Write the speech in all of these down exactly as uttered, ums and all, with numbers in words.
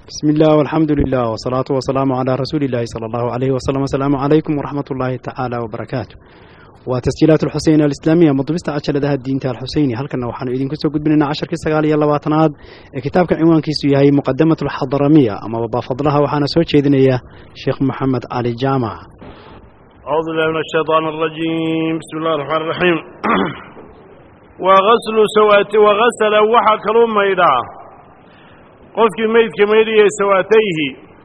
بسم الله والحمد لله والصلاة والسلام على رسول الله صلى الله عليه وسلم. السلام عليكم ورحمة الله تعالى وبركاته. وتسجيلات الحسين الإسلامية مضبست عشر ذا الدين تاع الحسيني هل كنا وحنا إذن كسو قد بيننا عشر كسر يلا واتناد كتاب كان عنوان كيسو هي مقدمة الحضرمية أما بابا فضلها وحنا سوتش إذن إياه شيخ محمد علي جامع. أعوذ بالله من الشيطان الرجيم. بسم الله الرحمن الرحيم. وغسل سوات وغسل وحك رميدا قفك ميت كميري سواتيه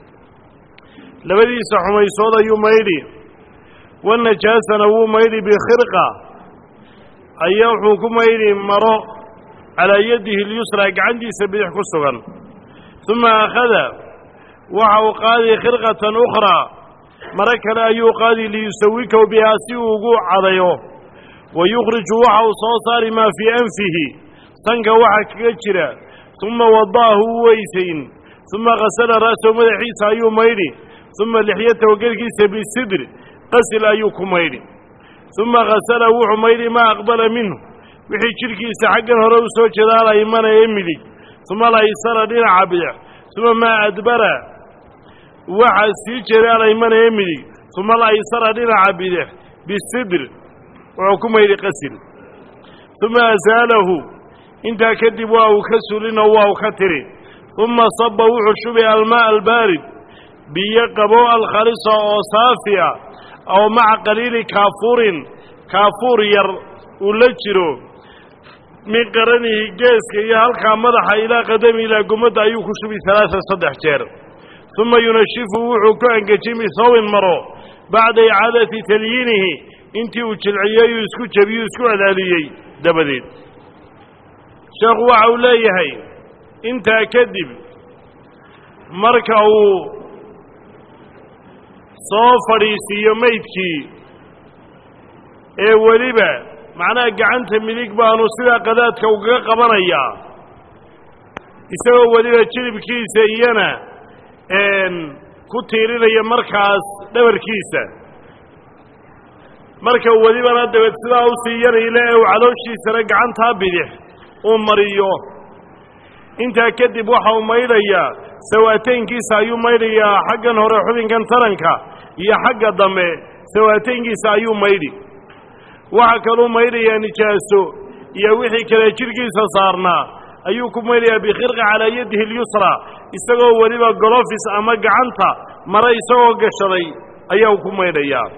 لبدي سحمي صودا يميري والنجاسة نوو ميري بخرقة أيوحو كميري مرو على يده اليسرى عندي سبيح كسغا ثم أخذ وحو قاضي خرقة أخرى مرك لا يقاضي ليسويكه بها سيوقوع عليه ويخرج وحو صوصار ما في أنفه تنك وحك يجرى ثم وضعه ويسين ثم غسل رأسه مدحيس أيو ميري ثم لحيته وقلقيس بالسدر غسل أيو كميري ثم غسل وحو ميري ما أقبل منه وحي شركيس حقا هروسو جدال إيمان يملي ثم لا يسر دين عبيع ثم ما أدبر وحي سيجرال إيمان يملي ثم لا يسر دين عبيع بالسدر وحو كميري غسل ثم أزاله انت كذب واو كسلنا واو كتري ثم صب وحشب الماء البارد بيقبو الخالصة أو صافية أو مع قليل كافور كافور ير ولجرو من قرنه جيسك يهلك مدح إلى قدم إلى قمد أيوك شب ثلاثة صدح جير ثم ينشفه وحكو عن جيم ثو مرو بعد إعادة تليينه انت وشلعيه يسكو جبي يسكو علاليه دبدين sheekhu waxa uu leeyahay intaa kadib marka uu soo fadhiisiiyo maydkii ee weliba macnaha gacanta midig baanu sidaa qadaadka ugaga qabanayaa isagoo weliba jilibkiisa iyana ku tiirinaya markaas dhabarkiisa marka welibana dabeed sidaa u siiyanayla ee uu calooshiisana gacantaa bidix uu mariyo intaa kadib waxa uu maydhayaa sawaataynkiisa ayuu maydhayaa xaggan hore xubinkan taranka iyo xagga dambe sawaataynkiisa ayuu maydhi waxa kaluu maydhayaa nijaaso iyo wixii kale jirkiisa saarnaa ayuu ku maydhayaa bikhirqa calaa yadihi اlyusra isagoo weliba golofis ama gacanta mare isagoo gashaday ayaa ku maydhayaa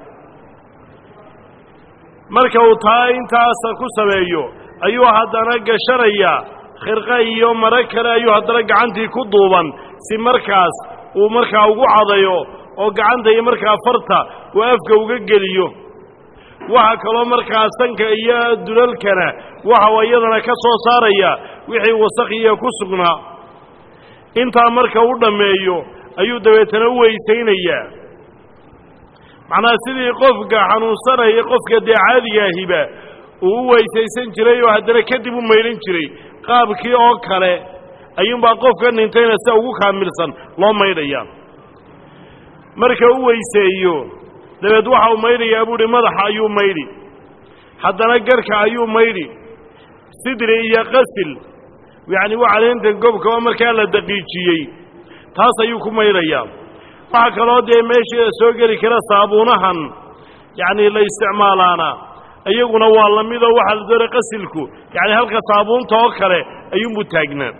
marka uu taa intaas ku sameeyo ayuu haddana gashanaya khirqa iyo mare kale ayuu haddana gacantii ku duuban si markaas uu markaa ugu cadayo oo gacanta iyo markaa farta uu afka uga geliyo waxa kaloo markaa sanka iyo dulalkana waxa iyadana ka soo saaraya wixii wasakhiya ku sugnaa intaa marka uu dhameeyo ayuu dabeetana u weysaynayaa macnaa sidii qofka xanuunsanaya qofka dee caadiga ahiba uu weysaysan jiray oo haddana kadib u maydhan jiray qaabkii oo kale ayuunbaa qofka dhintayna sida ugu kaamilsan loo maydhayaa marka u weyseeyo dabeed waxa uu maydhayaa buuhi madaxa ayuu maydhi haddana garhka ayuu maydhi sidri iyo qasil yacni waa caleenta gobka oo markaa la daqiijiyey taas ayuu ku maydhayaa waxaa kaloo dee meesha soo geli kara saabuunahan yacni la isticmaalaana iyaguna waa la mid oo waxa la doonay qasilku yani halka saabuunta oo kale ayuunbuu taagnaa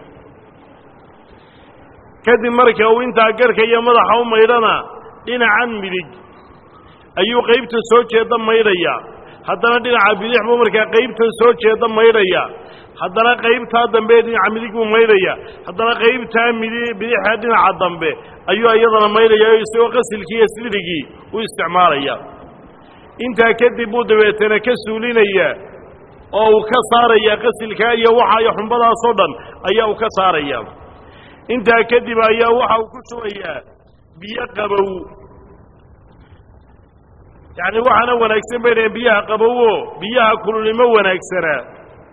kadib marka uu intaa garhka iyo madaxa u maydhana dhinacan midig ayuu qaybta soo jeeda maydhayaa haddana dhinaca bidix buu markaa qaybtan soo jeeda maydhayaa haddana qaybtaa dambe dhinaca midig buu maydhayaa haddana qaybtaa midi bidixa dhinaca dambe ayuu iyadana maydhayaa isagoo qasilkii iyo sidrigii u isticmaalaya intaa kadib buu dabeetana ka suulinayaa oo uu ka saarayaa qasilkaa iyo waxa iyo xumbadaasoo dhan ayaa uu ka saarayaa intaa kadib ayaa waxa uu ku shubayaa biyo qabow yacni waxaana wanaagsan bay dhahen biyaha qabowo biyaha kululimo wanaagsanaa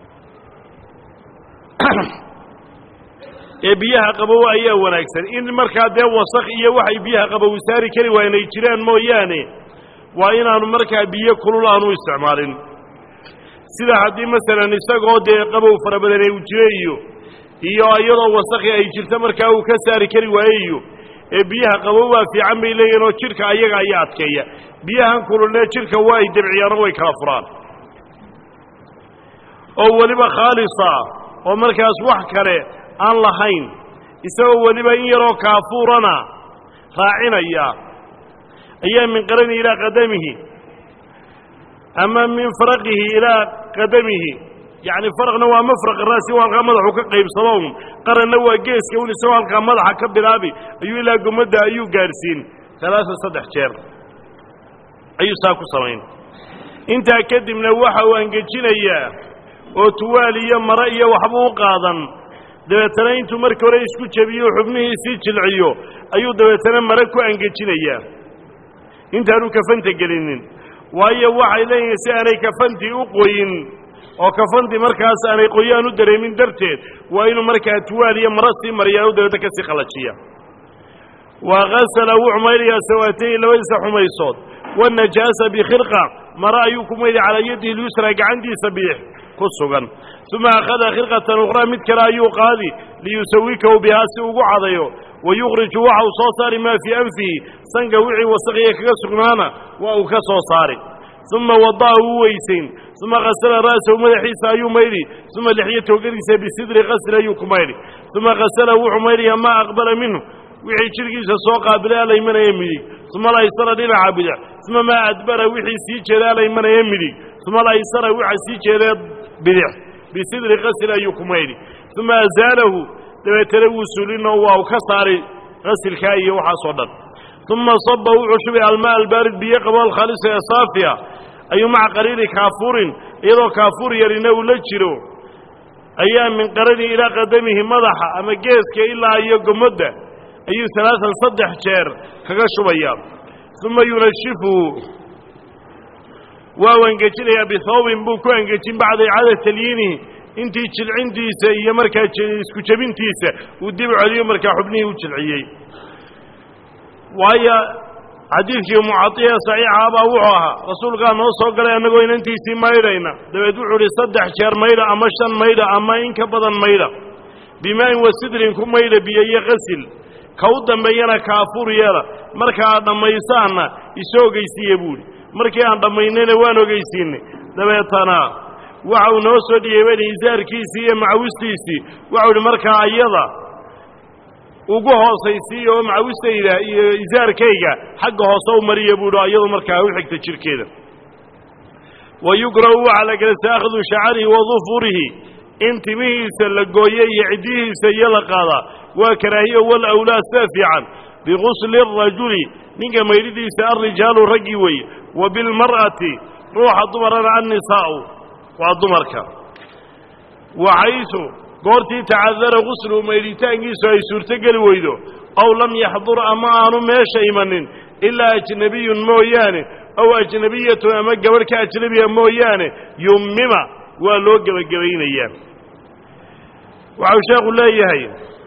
ee biyaha qabow ayaa wanaagsan in markaa dee wasakh iyo waxay biyaha qabow saari kari waa inay jiraan mooyaane waa inaanu markaa biyo kulul aanu isticmaalin sida haddii masalan isagoo dee qabow fara badan ay u jireeyo iyo iyadoo wasakhi ay jirto markaa uu ka saari kari waayayo ee biyaha qabow waa fiican bay leeyihiin oo jidhka ayaga ayaa adkeeya biyahan kululne jidhka waa ay dabciyaan oo way kala furaan oo weliba khaalisa oo markaas wax kale aan lahayn isagoo weliba in yaroo kaafuurana raacinaya ayaa min qarani ilaa qadamihi ama min faraqihi ilaa qadamihi yacni faraqna waa mafraq raasi waa halkaa madaxu ka qaybsado un qaranna waa geeska un isagoo halkaa madaxa ka bilaabi ayuu ilaa gomadda ayuu gaadhsiin alaasa saddex jeer ayuu saa ku samayn intaa kadibna waxa uu angejinayaa oo tuwaal iyo mare iyo waxba u qaadan dabeetana intuu markii hore isku jebiyo xubnihiisii jilciyo ayuu dabeetana mare ku angejinayaa intaanu kafanta gelinin waayo waxay leeyihiin si aanay kafantii u qoyin oo kafantii markaas aanay qoyaan u dareemin darteed waa inuu markaa tuwaal iyo mare sii mariyaa u dabeeta ka sii qallajiya wa gasala wuxuu maylayaa sawaatayhi labadiisa xumaysood wanajaasa bikhirqa mare ayuu ku mayday calaa yadihi lyusra gacantiisa bidix ku sugan uma akhada khirqatan ukhraa mid kale ayuu qaadi liyusawikahu bihaa si ugu cadayo wayukhriju waxa uu soo saari maa fii anfihi sanka wixii wasakhiya kaga sugnaana waa uu ka soo saari uma wada'a wuu weysayn uma khasala ra'sahu madaxiisa ayuu maydhi uma lixyatahu gediisa bisidri qasli ayuu ku maydhi uma khasala wuxuu maydhayaa maa aqbala minhu wixii jidhkiisa soo qaabilay alaymanaya midig uma alaysara dhinaca bidix uma maa adbara wixii sii jeeda alaymanaya midig uma alaysara waxa sii jeedee bidix bisidri qasli ayuu ku maydhi uma azaalahu dabeetana wuu sulinoo waa u ka saaray qasilkaa iyo waxaasoo dhan uma saba wuxuu shubay almaa albaarid biyo qabo alkhaalisa ee saafiya ayuu maca qariiri kaafuurin iyadoo kaafuur yarina uu la jiro ayaa min qarani ilaa qadamihi madaxa ama geeska ilaa iyo gomodda ayuu alaaan saddex jeer kaga shubayaa uma yunashifu waa u angejinayaa bihawbin buu ku angejin bacda icaada talyiinihi intii jilcintiisa iyo markaa isku jebintiisa uu dib celiyo markaa xubnihii u jilciyey waayo xadiidkii mucadiya saxiixaabaa wuxuu ahaa rasuulkaa noo soo galay annagoo inantiisii maydhayna dabeed wuxuu idhi saddex jeer maydha ama shan maydha ama in ka badan maydha bimaa'in wa sidrin ku maydha biyo iyo qasil ka u dambeeyana kaafuur yeela marka aad dhammaysaanna iso ogeysiiye buuhi markii aan dhammaynayna waan ogeysiinay dabeetana waxa uu noo soo dhiyeebeen isaarkiisii iyo macawistiisii waxau idhi markaa ayada ugu hoosaysiiya oo macawistayda iyo isaarkayga xagga hoose u mariya buuhi ayadu markaa u xigta jidhkeeda wa yukrahu waxaa la gelasa akhdu shacarihi wa dufurihi in timihiisa la gooye iyo ciddihiisa iyo la qaadaa waa karaahiyo walawlaa sida fiican bigusli arajuli ninka maydhidiisa alrijaalu raggii weeye wa bilmar'ati ruuxa dumarana annisaa'u waa dumarka waxaysu goortii tacadara guslu maydhitaankiisu ay suurtogeli weydo aw lam yaxdur ama aanu meesha imanin ilaa ajnabiyun mooyaane aw ajnabiyatun ama gabadh ka ajnabiya mooyaane yummima waa loo gebagabaynayaa waxau sheekhu leeyahay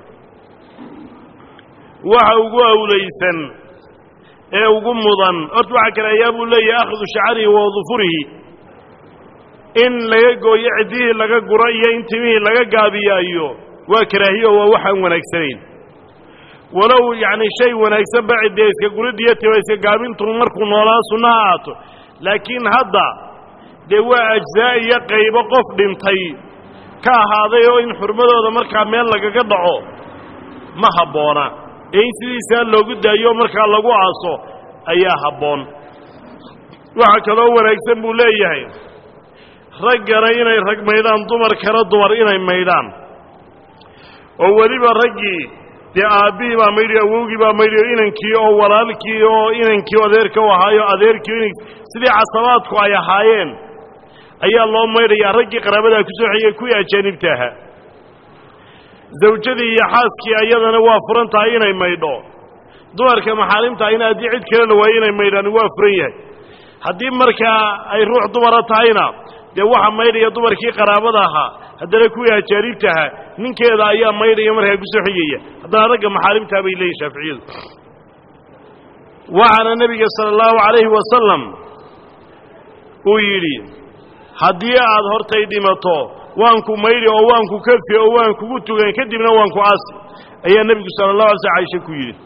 waxa ugu awlaysan ee ugu mudan horta waxaa kale ayaa buu leeyahay akhdu shacarihi wa dufurihi in laga gooyo ciddihii laga guro iyo in timihii laga gaabiyaayo waa karaahiyo waa waxaan wanaagsanayn walow yacni shay wanaagsan ba ciddee iska guriddiiyo tima iska gaabintu markuu noolaa sunna ha aato laakiin hadda dee waa ajzaa iyo qaybo qof dhintay ka ahaaday oo in xurmadooda markaa meel lagaga dhaco ma habboona ee in sidiisaa loogu daayo markaa lagu aaso ayaa habboon waxaa kaloo wanaagsan buu leeyahay raggana inay rag maydhaan dumarkana dumar inay maydhaan oo weliba raggii dee aabbihii baa maydhiyo awowgii baa maydhiyo inankii oo walaalkii oo inankii adeerka u ahaayo adeerkii in sidii casabaadku ay ahaayeen ayaa loo maydhayaa raggii qaraabadaa ku soo xigay kuwii ajaanibta ahaa zawjadii iyo xaaskii ayadana waa furan tahay inay maydho dumarka maxaarimta in haddii cid kale la waayo inay maydhaan waa furan yahay haddii markaa ay ruux dumara tahayna dee waxa maydhaya dumarkii qaraabada ahaa haddana kuwii ajaanibta ahaa ninkeeda ayaa maydhaya markaa ku soo xigaya haddana ragga maxaarimtaa bay leeyihin shaaficiyadu waxaana nebiga sala allahu calayhi wasalam uu yidhi haddii aad hortay dhimato waanku mayri oo waanku kafi oo waanku ku tugan kadibna waanku aasi ayaa nabigu sallallahu alayhi wasallam Aisha ku yiri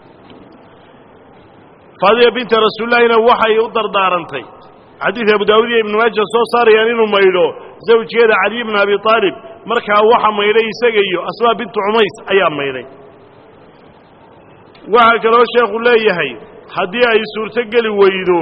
Faadiya bint Rasuulillahina waxay u dardaarantay xadiis Abu Daawud iyo Ibn Majah soo saarayaan inuu mayro zawjkeeda Ali ibn Abi Talib markaa waxa mayray isaga iyo Asma bint Umays ayaa mayray waxa kale oo sheekhu leeyahay hadii ay suurto gali weydo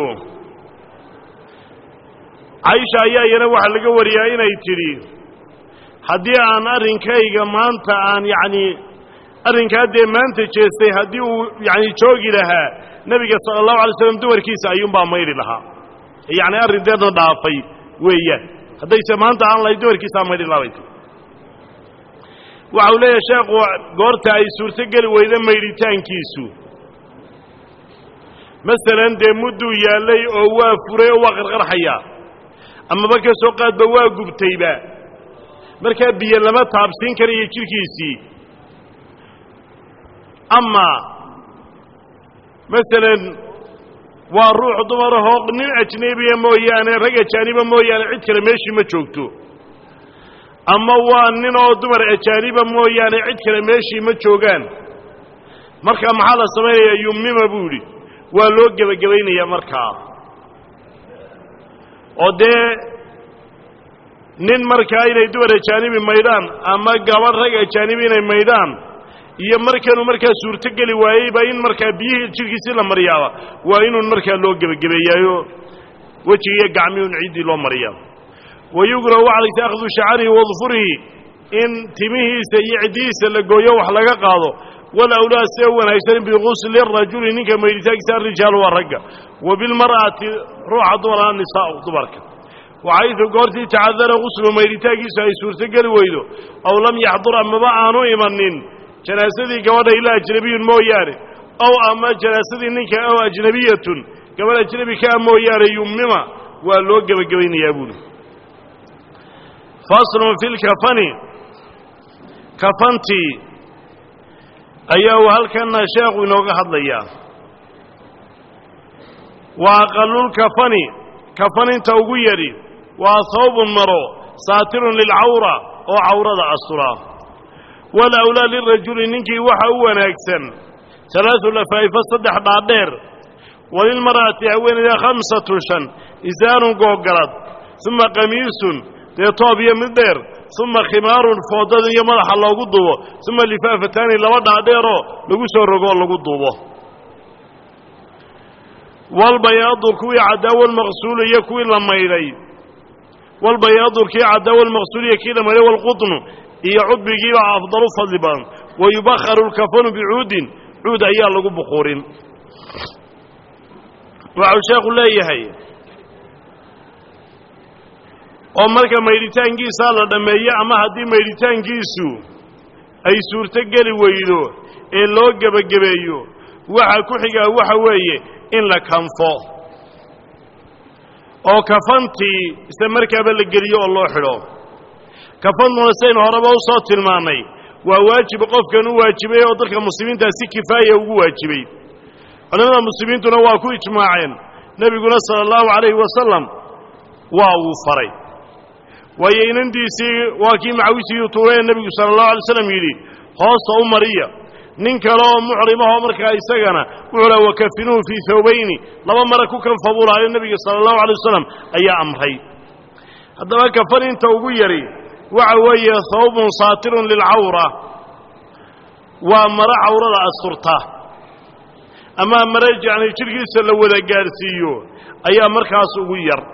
Aisha ayaa iyana waxa laga wariyaa inay tiri hadii aan arinkayga maanta aan yaani arinkaade maanta jeestay hadii uu yaani joogi lahaa nabiga sallallahu alayhi wasallam dumarkiisa ayuun baa mayri lahaa yaani arinteeda dhaafay weeyaan hadayse maanta aan la dumarkiisa mayri lahayd waxa uu leeyahay sheekhu goorta ay suurto gali weydo mayritaankiisu masalan de muddu yaalay oo waa furay oo waa qarqarxaya ama ba ka soo qaadba waa gubtayba marka biyo lama taabsin karayo jirkiisii ama masalan waa ruux dumar ah oo nin ajnabi mooyaane rag ajnabi mooyaane cid kale meeshii ma joogto ama waa nin oo dumar ajnabi mooyaane cid kale meeshii ma joogaan marka maxaa la sameeyaa yumima buuri waa loo gabagabeynaya markaa oo de nin markaa inay dumar ajnabi maydaan ama gabar rag ajnabi inay maydaan iyo markanu markaa suurto gali waayay ba in markaa biyaha jirkiisa la mariyaa waa inuu markaa loo gabagabeeyo wajiga gacmiin ciidi loo mariyaa wayugra wa'alaysa akhdu sha'ri wa dhufrihi in timihiisa iyo cidiisa la gooyo wax laga qaado wala awlaa say wanaagsan bi ghusl ar-rajul ninka mayditaagisa rijaal wa ragga wa bil mar'ati ruuxa dumar nisaa dumarka وعيث قرتي تعذر غسل ميرتاكي سيسور تقل ويدو أو لم يحضر أما بأنو إمنين جناسدي قوانا إلى أجنبي موياري أو أما جناسدي نك أو أجنبية قوانا أجنبي كان موياري يمما والوقف قوين يابون فصل في الكفن كفنتي أيها هل كان شيخ ونوغ حضيا وأقل الكفن كفن توقيري وصوب مرو ساتر للعورة أو عورة أسرى والأولى للرجل ننكي وحاو ناكسن ثلاث لفايفة صدح بعدير وللمرأة أوين إلى خمسة شن إزان قوقرد ثم قميص يطاب يمدير ثم خمار فوضد يمدح الله قدوه ثم لفافتان لوضع ديره لقسوا الرقول لقدوه والبياض كوي عداوى المغسول يكوي لما إليه والبياض كي عداوى المغسول يكوي لما إليه والقطن يعود بيجيب أفضل فضلبان ويبخر الكفن بعود عود أيها لقو بخورين وعشاق الله يهي ومالك ميريتان جيسا لما يعمى هدي ميريتان جيسو أي سورتقل ويدو إلو قبا قبايو وحا كحيقا وحا ويه in la kanfo oo kafantii isla markaaba la geliyo oo loo xidho kafantuna saynu horeba u soo tilmaanay waa waajib qofkan u waajibay oo dadka muslimiinta si kifaaya ugu waajibay culimada muslimiintuna waa ku ijmaaceen nabiguna sallallahu alayhi wasallam waa uu faray waayo inandiisii waa kii macawisii tuureen nabigu sallallahu alayhi wasallam yidhi hoosta u mariya nin kale oo muxrimaha markaa isagana wuxuu wakafinuhu fi thawbayni laba mara ku kan fabulaayo nabiga sallallahu alayhi wasallam ayaa amray hadaba kafan inta ugu yari waxa weeye thawbun saatirun lil awra wa mara awrada asturta ama mara jacni jirkiisa la wada gaarsiiyo ayaa markaas ugu yar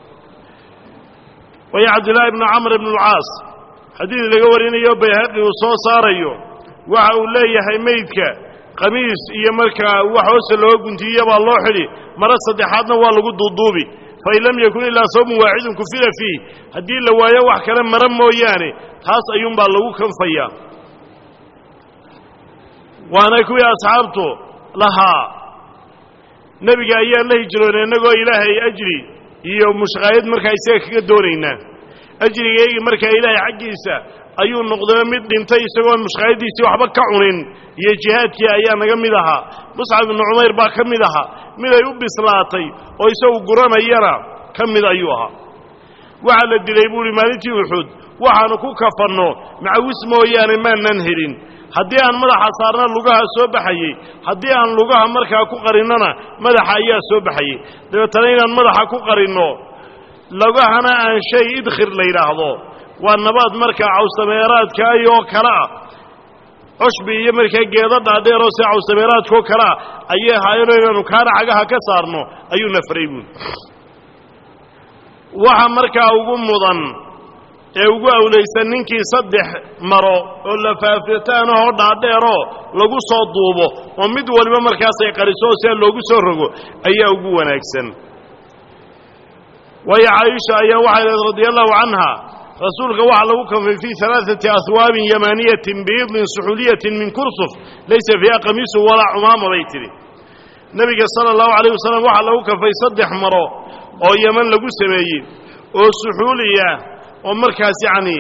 way Abdullah ibn Amr ibn al-Aas hadii laga warinayo bayhaqi uu soo saarayo waxa uu leeyahay meydka qamiis iyo markaa wax hoos loo guntiyo baa loo xidhi mara saddexaadna waa lagu duuduubi fa ilam yakun illa sawm waahid kufila fi hadii la waayo wax kale mara mooyaane taas ayuun baa lagu kanfaya waana kuwii asxaabtu lahaa nabiga ayaa la hijroonay inagoo ilaahay ajri iyo mushqaayad markaa isaga kaga doonaynaa ajrigeeyga markaa ilaahay xaqiisa ayuu noqday mid dhintay isagoo mushqaayadiisi waxba ka cunin iyo jihaadkii ayaa naga mid aha Mus'ab ibn Umayr baa ka mid aha mid ay u bislaatay oo isagu guranayana ka mid ayuu aha waxa la dilay buu maalintii Uhud waxaanu ku kafanno macawis mooyaane maanan helin haddii aan madaxa saarna lugaha soo baxayey haddii aan lugaha markaa ku qarinnona madaxa ayaa soo baxayey dabeetana inaan madaxa ku qarinno lugahana aan shay idkhir la yidhaahdo waa nabaad markaa cawsameeraadka ayoo kale ah cushbi iyo markaa geeda dhaadheeroo si cawsameeraadkoo kale ah ayay haayano inaanu kaana cagaha ka saarno ayuu nafray buuli waxa markaa ugu mudan ee ugu awlaysan ninkii saddex maro oo lafaafitaanahoo dhaadheeroo lagu soo duubo oo mid waliba markaas ay qariso oo sia loogu soo rogo ayaa ugu wanaagsan waayo caaisha ayaa waxay leed radiallahu canha rasuulka waxaa lagu kanfay fii alaaثati ahwaabin yamaniyatin biidin suxuliyatin min kursuf laysa fiiha qamiisu walaa cumaama bay tidhi nebiga sala allahu alayh wasalam waxaa lagu kanfay saddex maro oo yaman lagu sameeyey oo suxuuliya oo markaas yacni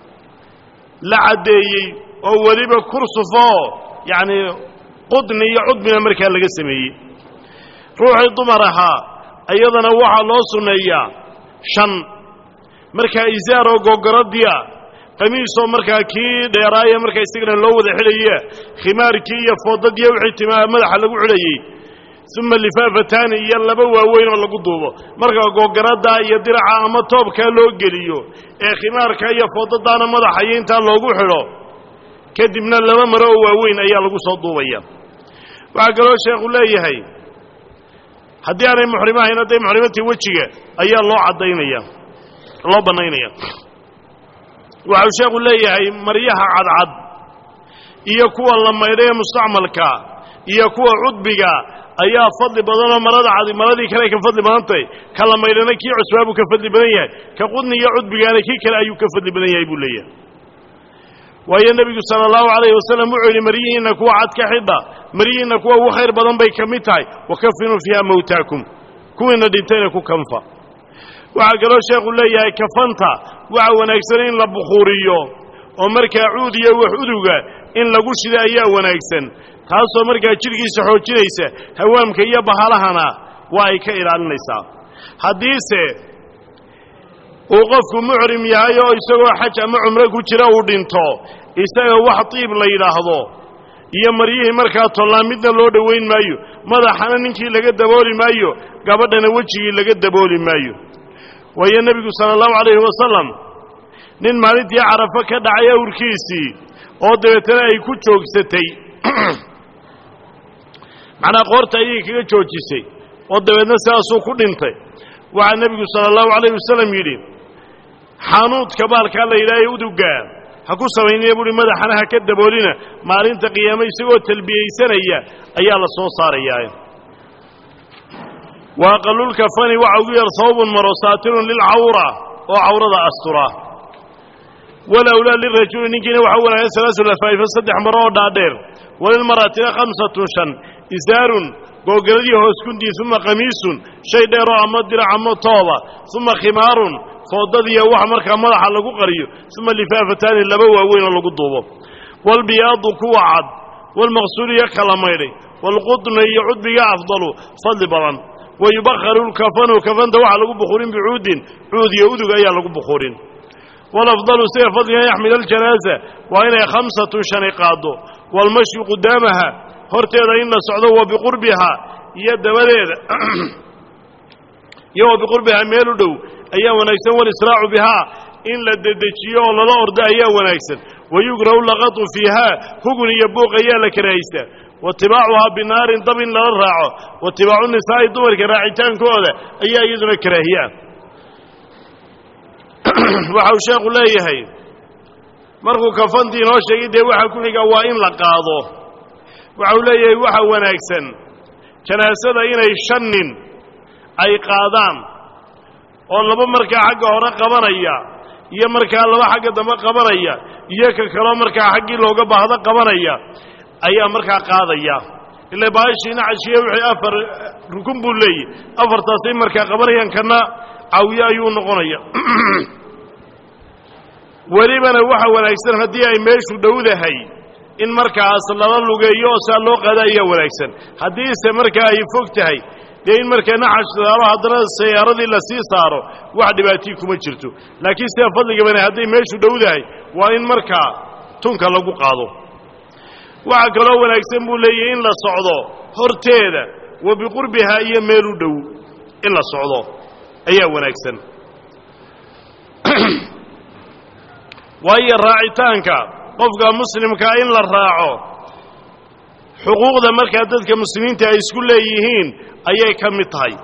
la caddeeyey oo weliba kursufoo yacni qudni iyo cudbina markaa laga sameeyey ruuxii dumar ahaa iyadana waxaa loo sunneeyaa shan markaa isaar oo gogoraddiya qamiisoo markaa kii dheeraaya markaa isagana loo wada xidhaya khimaarkii iyo foodadiya wixii timaa madaxa lagu xidhayey uma lifaafataani iyo laba waaweyn oo lagu duubo marka googaradda iyo diraca ama toobkaa loo geliyo ee khimaarka iyo foodadaana madaxa iyo intaa loogu xidho kadibna laba maro oo waaweyn ayaa lagu soo duubaya waxaa kaloo sheekhu leeyahay haddii aanay muxrimo ahayn hadday muxrimatii wejiga ayaa loo caddaynaya loo bannaynaya waxau sheekhu leeyahay maryaha cadcad iyo kuwa la maydhay ee mustacmalka iyo kuwa cudbiga ayaa fadli badanoo marada cadi maradii kale ka fadli badan tahay ka la maydhana kii cusbaabuu ka fadli badan yahay ka qudni iyo cudbigaana kii kale ayuu ka fadli badan yahay buu leeyahay waayo nebigu sala allahu calayhi wasalam wuxuu yidhi maryihiinna kuwa cad ka xidha maryihiinna kuwa ugu khayr badan bay ka mid tahay wakafinuu fiiha mawtaakum kuwiina dhintayna ku kanfa waxaa kaloo sheekhu leeyahay kafanta waxa wanaagsan in la bukhuuriyo oo markaa cuud iyo wax uduga in lagu shida ayaa wanaagsan taasoo markaa jidhkiisa xoojinaysa hawaamka iyo bahalahana waa ay ka ilaalinaysaa haddiise uu qofku muxrim yahay oo isagoo xaj ama cumro ku jira uu dhinto isaga wax tiib la yidhaahdo iyo maryihii markaa tollaan midna loo dhowayn maayo madaxana ninkii laga dabooli maayo gabadhana wejigii laga dabooli maayo waayo nebigu sala allahu calayhi wasalam nin maalintii carafo ka dhacay awrkiisii oo dabeetana ay ku joogsatay macnaa qoorta ayay kaga joojisay oo dabeedna sidaasuu ku dhintay waxaa nebigu sala allahu calayhi wasalam yidhi xanuudka baalkaa la yidhaahay udugaa ha ku samaynaya buuhi madaxana ha ka daboolina maalinta qiyaame isagoo talbiyaysanaya ayaa la soo saarayaa wa aqalulkafani waxa ugu yar sawbun maro saatirun lilcawra oo cawrada astura walowlaa lirajuli ninkiina waxa wanaagsan salaasu lafaa'ifa saddex maro oo dhaadheer walilmar'atina khamsatun shan isaarun googaradii hoos kundii uma qamiisun shay dheeroo ama dirac ama tooba uma khimaarun foodadiiyo wax markaa madaxa lagu qariyo uma lifaafataani laba waaweyn oo lagu duubo walbiyaadu kuwa cad walmaqsuulu iyo kala maydhay walqudna iyo cudbiga afdalu fadli badan wayubakharu lkafanu kafanta waxaa lagu bukhuurin bicuudin cuud iyo udug ayaa lagu bukhuurin walafdalu sida fadligan yaxmil aljanaaza waa inay khamsatun shanay qaado walmashyu qudaamaha horteeda in la socdo wa biqurbihaa iyo dabadeeda iyo wa biqurbihaa meel u dhow ayaa wanaagsan walisraacu bihaa in la dedejiyo oo lala ordo ayaa wanaagsan wayugrahu laqatu fiihaa hugun iyo buuq ayaa la karahaystaa watibaacuhaa binaarin dab in lala raaco watibaacu nisaa'i dumarka raacitaankooda ayaa iyaduna karaahiyaa waxa uu sheekhu leeyahay markuu kafantii inoo sheegay dee waxaa ku xiga waa in la qaado waxa uu leeyahay waxa wanaagsan janaasada inay shan nin ay qaadaan oo laba markaa xagga hore qabanaya iyo markaa laba xagga dambe qabanaya iyo ka kaloo markaa xaggii looga baahdo qabanaya ayaa markaa qaadaya ilaa baashiina cashiye wixii afar rukun buu leeyahy afartaasay markaa qabanayaan kana caawiye ayuu noqonaya welibana waxa wanaagsan haddii ay meeshu dhowdahay in markaas lala lugeeyo oo saa loo qaada ayaa wanaagsan haddiise markaa ay fog tahay dee in markaa naxash saaro haddana sayaaradii la sii saaro wax dhibaatii kuma jirto laakiin sida fadliga bane hadday meeshu dhowdahay waa in markaa tunka lagu qaado waxaa kaloo wanaagsan buu leeyahay in la socdo horteeda wa biqurbihaa iyo meel u dhow in la socdo ayaa wanaagsan waayo raacitaanka qofka muslimkaa in la raaco xuquuqda markaa dadka muslimiinta ay isku leeyihiin ayay ka mid tahay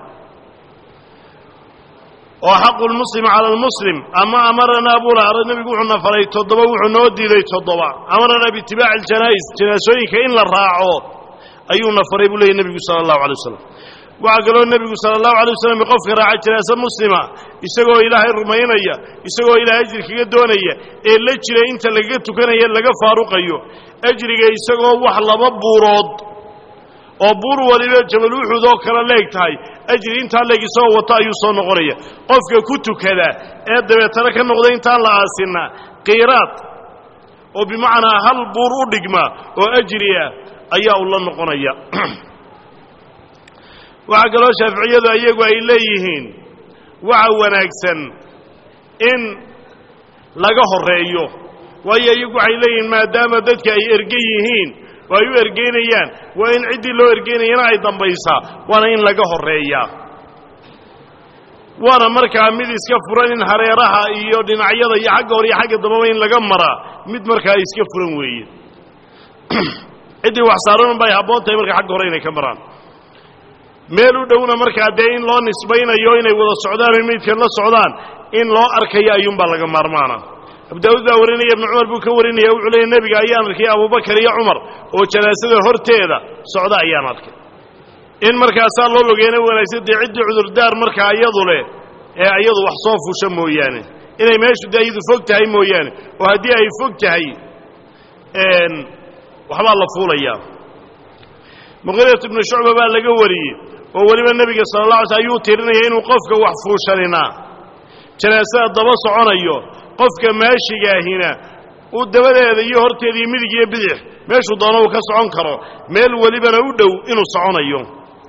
oo xaqu lmuslim cala almuslim ama amaranaa buu laha nebigu wuxuuna faray toddoba wuxuu noo diiday toddoba amaranaa biitibaaci aljanaa'is janaasooyinka in la raaco ayuuna faray buu leeyahy nebigu sala allahu alay wasalam waxaa kaloo nebigu sala allahu alay wasalam qofka raaca janaase muslima isagoo ilaahay rumaynaya isagoo ilaahay ajri kaga doonaya ee la jira inta lagaga tukanaya laga faaruqayo ajriga isagoo wax laba buurood oo buur waliba jabal uxud oo kala leeg tahay ajri intaa leeg isagoo wata ayuu soo noqonaya qofka ku tukada ee dabeetana ka noqda intaan la aasina qiiraad oo bimacnaa hal buur u dhigma oo ajriya ayaa u la noqonaya waxaa kaloo shaaficiyadu iyagu ay leeyihiin waxa wanaagsan in laga horeeyo waayo iyagu waxay leeyihiin maadaama dadka ay erge yihiin oo ay u ergeynayaan waa in ciddii loo ergeynayana ay dambaysaa waana in laga horeeyaa waana markaa mid iska furan in hareeraha iyo dhinacyada iyo xagga hore iyo xagga dambaba in laga maraa mid markaa iska furan weeye ciddii wax saaran unbay habboon tahay marka xagga hore inay ka maraan meel u dhowna markaa dee in loo nisbaynayo inay wada socdaan oo meydkan la socdaan in loo arkayo ayuunbaa laga maarmaana abu daawuud baa warinaya ibnu cumar buu ka warinaya wuxuu leeyay nebiga ayaan arkay abubakar iyo cumar oo janaasada horteeda socda ayaan arkay in markaasaa loo logeena wanaagsan dee ciddii cudurdaar markaa iyadu leh ee iyadu wax soo fusha mooyaane inay meeshu dee iyadu fog tahay mooyaane oo haddii ay fog tahay waxbaa la fuulayaa muqiirat ibnu shucba baa laga wariyey oo weliba nebiga sala allah alay sl ayuu tirinaya inuu qofka wax fuushaninaa janaasada daba soconayo qofka maashigaahina uu dabadeeda iyo horteeda iyo midig iyo bidix meeshuu doono uu ka socon karo meel welibana u dhow inuu soconayo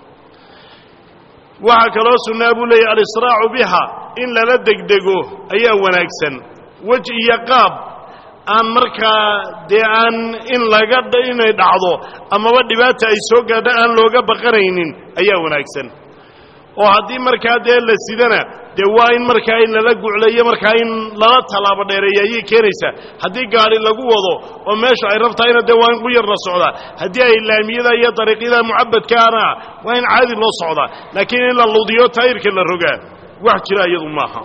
waxaa kaloo sunnaa buu leeyahy alisraacu biha in lala degdego ayaa wanaagsan wej iyo qaab aan markaa dee aan in laga inay dhacdo amaba dhibaata ay soo gaadho aan looga baqanaynin ayaa wanaagsan oo haddii markaa dee la sidana dee waa in markaa in lala guclayo markaa in lala tallaabo dheereeya ayay keenaysaa haddii gaadhi lagu wado oo meesha ay rabtahayna dee waa in quyar la socdaa haddii ay laamiyada iyo dariiqyada mucabadkaana waa in caadi loo socdaa laakiin in la ludiyo taayirka la rogaa wax jira iyadu maaha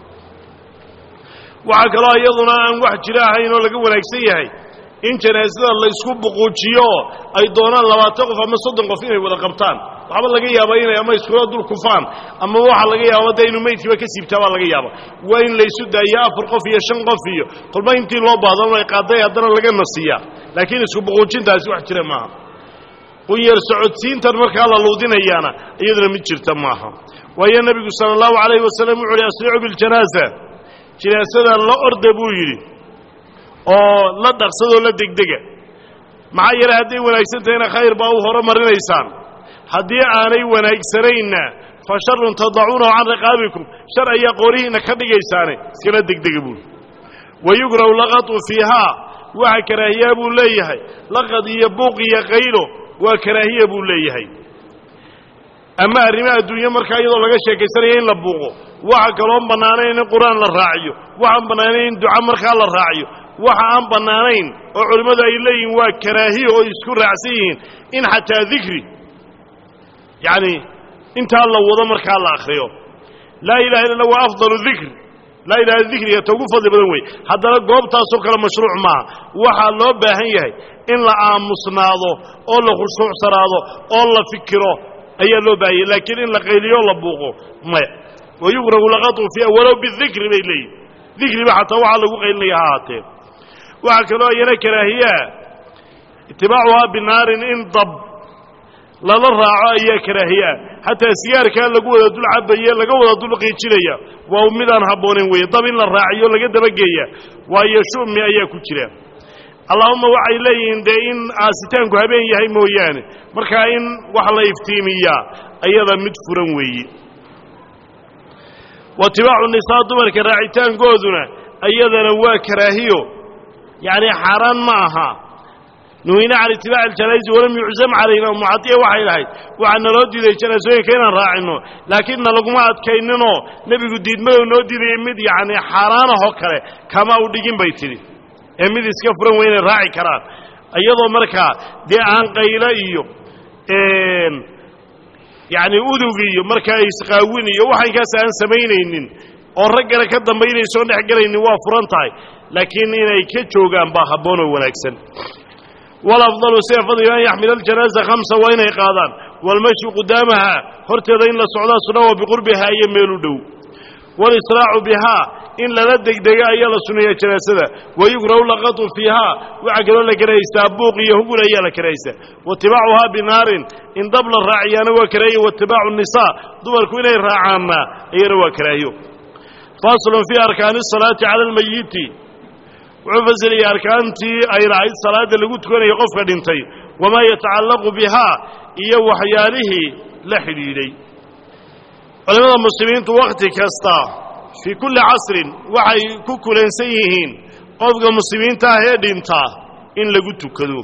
waxaa kaloo iyaduna aan wax jira ahayn oo laga wanaagsan yahay in janaasada la isku buquujiyo ay doonaan labaatan qof ama soddon qof inay wada qabtaan waxba laga yaabaa inay ama iskula dul kufaan ama waxa laga yaaba dee inuu meydkiiba ka siibtaa baa laga yaaba waa in laysu daayo afar qof iyo shan qof iyo kolba intii loo baahdan ay qaaday haddana laga nasiyaa laakiin isku buquujintaasi wax jira maaha qunyar socodsiintan markaa la luudinayaana iyaduna mid jirta maaha waayo nebigu sala allahu calayhi wasalam wuxuu uhi asricu biljanaasa jinaasada la orda buu yidhi oo la dhaqsadoo la degdega maxaa yeelay hadday wanaagsan tahayna khayr baa u horumarinaysaan haddii aanay wanaagsanaynna fa sharun tadacuunahu can riqaabikum shar ayaa qoorihiinna ka dhigaysaane iskala degdega buuli wayukrahu laqatu fiihaa waxa karaahiyaa buu leeyahay laqad iyo buuq iyo qaylo waa karaahiya buu leeyahay ama arrimaha adduunye markaa iyadoo laga sheekaysanayo in la buuqo waxa kaloon bannaanayn in qur-aan la raaciyo waxaan bannaanayn in duca markaa la raaciyo waxa aan bannaanayn oo culimmadu ay leeyihiin waa karaahiya oo isku raacsan yihiin in xataa dikri yacni intaa la wado markaa la akhriyo laa ilaha illa allah waa afdalu dikr laa ilaha dikriga ta ugu fadli badan wey haddana goobtaasoo kale mashruuc maaha waxaa loo baahan yahay in la aamusnaado oo la khushuucsanaado oo la fikiro ayaa loo baahanyay laakiin in la qayliyo la buuqo maya wayukrahu laqatu fiiha walow bidikri bay leeyihin dikriba xataa waxaa lagu qaylinaya ha ahaatee waxaa kaloo iyana karaahiyaa itibaacuhaa binaarin in dab lala raaco ayaa karaahiyaa xataa sigaarkaa lagu wada dul cabaye laga wada dul qiijinaya waa midaan habboonayn weeye dab in la raaciyo laga dabageeya waayo shumi ayaa ku jira allahumma waxay leeyihiin dee in aasitaanku habeen yahay mooyaane markaa in wax la iftiimiyaa ayada mid furan weeye watibaacu nisaa dumarka raacitaankooduna ayadana waa karaahiyo yacni xaaraan ma aha nuhina can itibaaci aljanaa'izi walam yuczam calayna mucadiya waxay lahayd waxaa naloo diiday janaasooyinka inaan raacino laakiinna laguma adkayninoo nebigu diidmadou noo diidayay mid yacni xaaraanahoo kale kama u dhigin bay tidhi ee mid iska furan weynay raaci karaan iyadoo markaa dee aan qaylo iyo yacni udug iyo markaa isqaawin iyo waxankaas aan samaynaynin oo raggana ka dambaynaysoon dhex gelaynin waa furan tahay laakiin inay ka joogaan baa habboon oo wanaagsan walafdalu sida fadliga an yaxmila aljanaaza khamsa waa inay qaadaan walmashi qudaamaha horteeda in la socdaa sunna wa biqurbihaa iyo meel u dhow walisraacu bihaa in lala degdega ayaa la sunneeyaa janaasada wayukrahu laqatu fiihaa waxaa kaloo la karahaystaa buuq iyo hugun ayaa la karahaystaa waitibaacuhaa binaarin in dab la raaciyaana waa karaahiyo waitibaacu nisaa dumarku inay raacaanna ayana waa karaahiyo faslun fii arkaani asalaati cala almayiti wuxuu fasilaya arkaantii ay lahayd salaada lagu tukanayo qofka dhintay wamaa yatacallaqu bihaa iyo waxyaalihii la xidhiidhay culamada muslimiintu wakhti kasta fii kulli casrin waxay ku kulansan yihiin qofka muslimiinta ah ee dhintaa in lagu tukado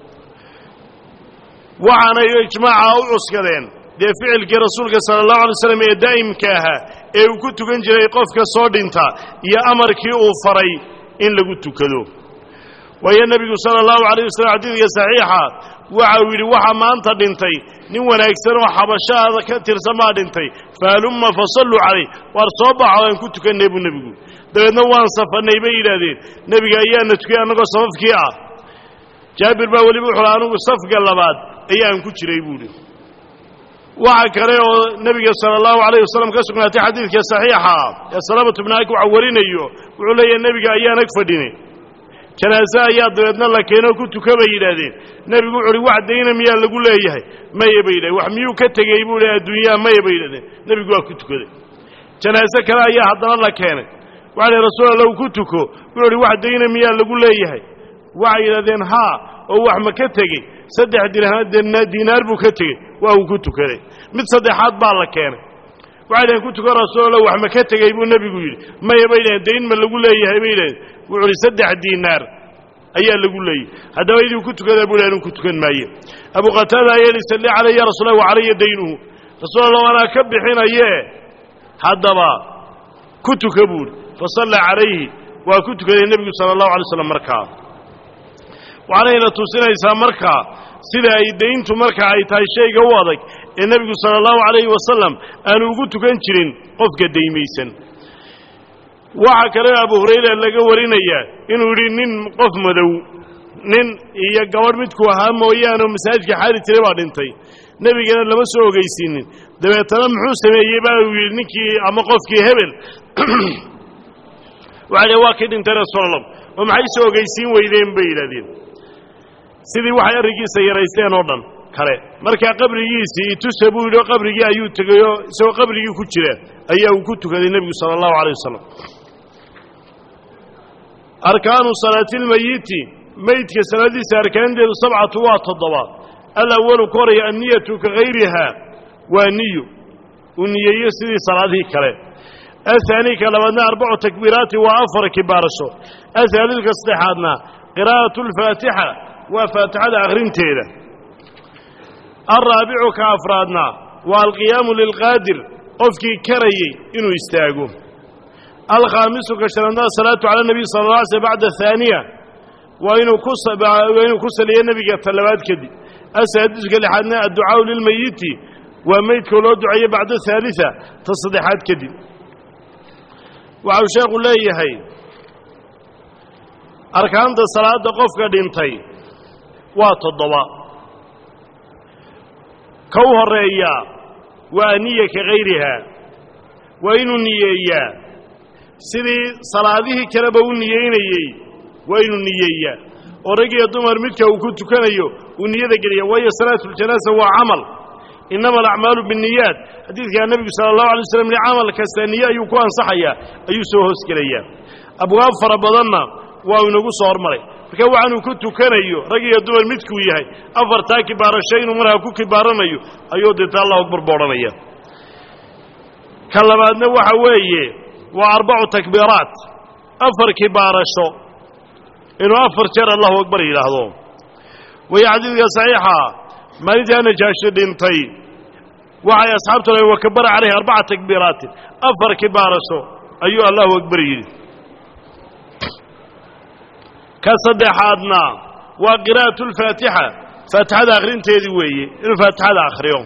waxaanay ijmaaca u cuskadeen dee ficilkii rasuulka sala allahu alay slam ee daa'imka ahaa ee uu ku tukan jiray qofka soo dhinta iyo amarkii uu faray in lagu tukado waayo nebigu sala allahu alayh wasalam xadiidka saxiixa waxa uu yidhi waxaa maanta dhintay nin wanaagsan oo xabashaada ka tirsan baa dhintay faalumma fasalluu calayh waar soo baxo aan ku tukannay buu nebigu dabeedna waan safannay bay yidhaahdeen nebiga ayaana tukay annagoo safafkii ah jaabir baa weliba wuxuu laha anigu safka labaad ayaan ku jiray buuhi waxa kale oo nebiga sala allahu alayh wasalam ka sugnaatay xadiidka saxiixa ee salaamatu bnu ak waxa warinayo wuxuu leeyahay nebiga ayaan ag fadhinay janaase ayaa dabeedna la keenoo ku tuka bay yidhaahdeen nebigu wuxu uhi wax dayna miyaa lagu leeyahay maya bay yidhahdeen wax miyuu ka tegey buu le adduunyaha maya bay yidhahdeen nebigu waa ku tukaday janaase kale ayaa haddana la keenay waxa leh rasuul alla uu ku tuko wuxuu uhi wax dayna miyaa lagu leeyahay waxay yidhahdeen haa oo wax ma ka tegey saddex dirham diinaar buu ka tegey waa uu ku tukaday mid saddexaad baa la keenay waxay dhaheen ku tuko rasuul alla wax ma ka tegey buu nebigu yidhi maya bay dhaheen dayn ma lagu leeyahay bay dhaheen wuxuu uhi saddex diinaar ayaa lagu leeyahy haddaba iduu ku tukadaa buu inu ku tukan maaye abu qataada ayaa li salli calaya ya rasuul allah wa calaya daynuhu rasuul allah anaa ka bixinayee haddaba ku tuka buuhi fasalla calayhi waa ku tukaday nebigu sala allahu alay slam markaa waxaanayna tusinaysaa markaa sida ay dayntu markaa ay tahay shayga u adag ee nebigu sala allahu calayhi wasalam aanu ugu tukan jirin qofka daymaysan waxaa kale abu hurayra laga warinayaa inuu yidhi nin qof madow nin iyo gabadh midku ahaa mooyaane oo masaajidka xaali jiray baa dhintay nebigana lama soo ogeysiinin dabeetana muxuu sameeyey baa uu yidhi ninkii ama qofkii hebel waxay dhaheen waa kii dhintay rasuulallah oo maxay soo ogeysiin weydeen bay yidhahdeen sidii waxay arrinkiisa yaraysteen oo dhan kale markaa qabrigiisii itusa buu yidhi oo qabrigii ayuu tegayoo isagoo qabrigii ku jira ayaa uu ku tukaday nebigu sala allahu calayh wasalam arkaanu salaati lmayiti meydka salaadiisa arkaanteedu sabcatu waa toddoba alawalu ka horaya anniyatu ka hayrihaa waa niyo uu niyeeyo sidii salaadihii kale ahaani ka labaadna arbacu takbiiraati waa afar kibaarasho ahaalilka saddexaadna qiraa'atu alfaatixa waa faatixada akhrinteeda alraabicu ka afraadna waa alqiyaamu lilqaadir qofkii karayey inuu istaago alkhaamisu ka shanaadna asalaatu cala nabiy sala alla alay slm bacda ahaaniya waa inuu ku waa inuu ku saliyo nebiga talabaad kadib asaadisu ka lixaadna adducaau lilmayiti waa meydkoo loo duceeyo bacda haalisa ta saddexaad kadib waxau sheekhu leeyahay arkaanta salaadda qofka dhintay waa toddoba ka u horreeyaa waa niya ka hayrihaa waa inuu niyeeyaa sidii salaadihii kaleba u niyeynayey waa inuu niyeeyaa oo rag iyo dumar midka uu ku tukanayo uu niyada geliya waayo salaatuljanaaza waa camal innama alacmaalu binniyaat xadiidkaa nebigu sala allahu alay waslam li camal kasta niye ayuu ku ansaxayaa ayuu soo hoosgelayaa abwaab fara badanna waa inagu soo hormaray marka waxaanu ku tukanayo rag iyo dumar midkuu yahay afartaa kibaarasho inuu markaa ku kibaaranayo ayuu dinta allahu akbar boodhanaya ka labaadna waxa weeye waa arbacu takbiiraat afar kibaarasho inuu afar jeer allahu akbar yidhaahdo waya xadiidka saxiixa maalintii najaashi dhintay waxay asxaabtuna ay wakabara calayhi arbaca takbiiraatin afar kibaarasho ayuu allahu akbar yidhi ka saddexaadna waa qiraa'atu lfaatixa faatixada akhrinteedii weeye inuu faatixada akhriyo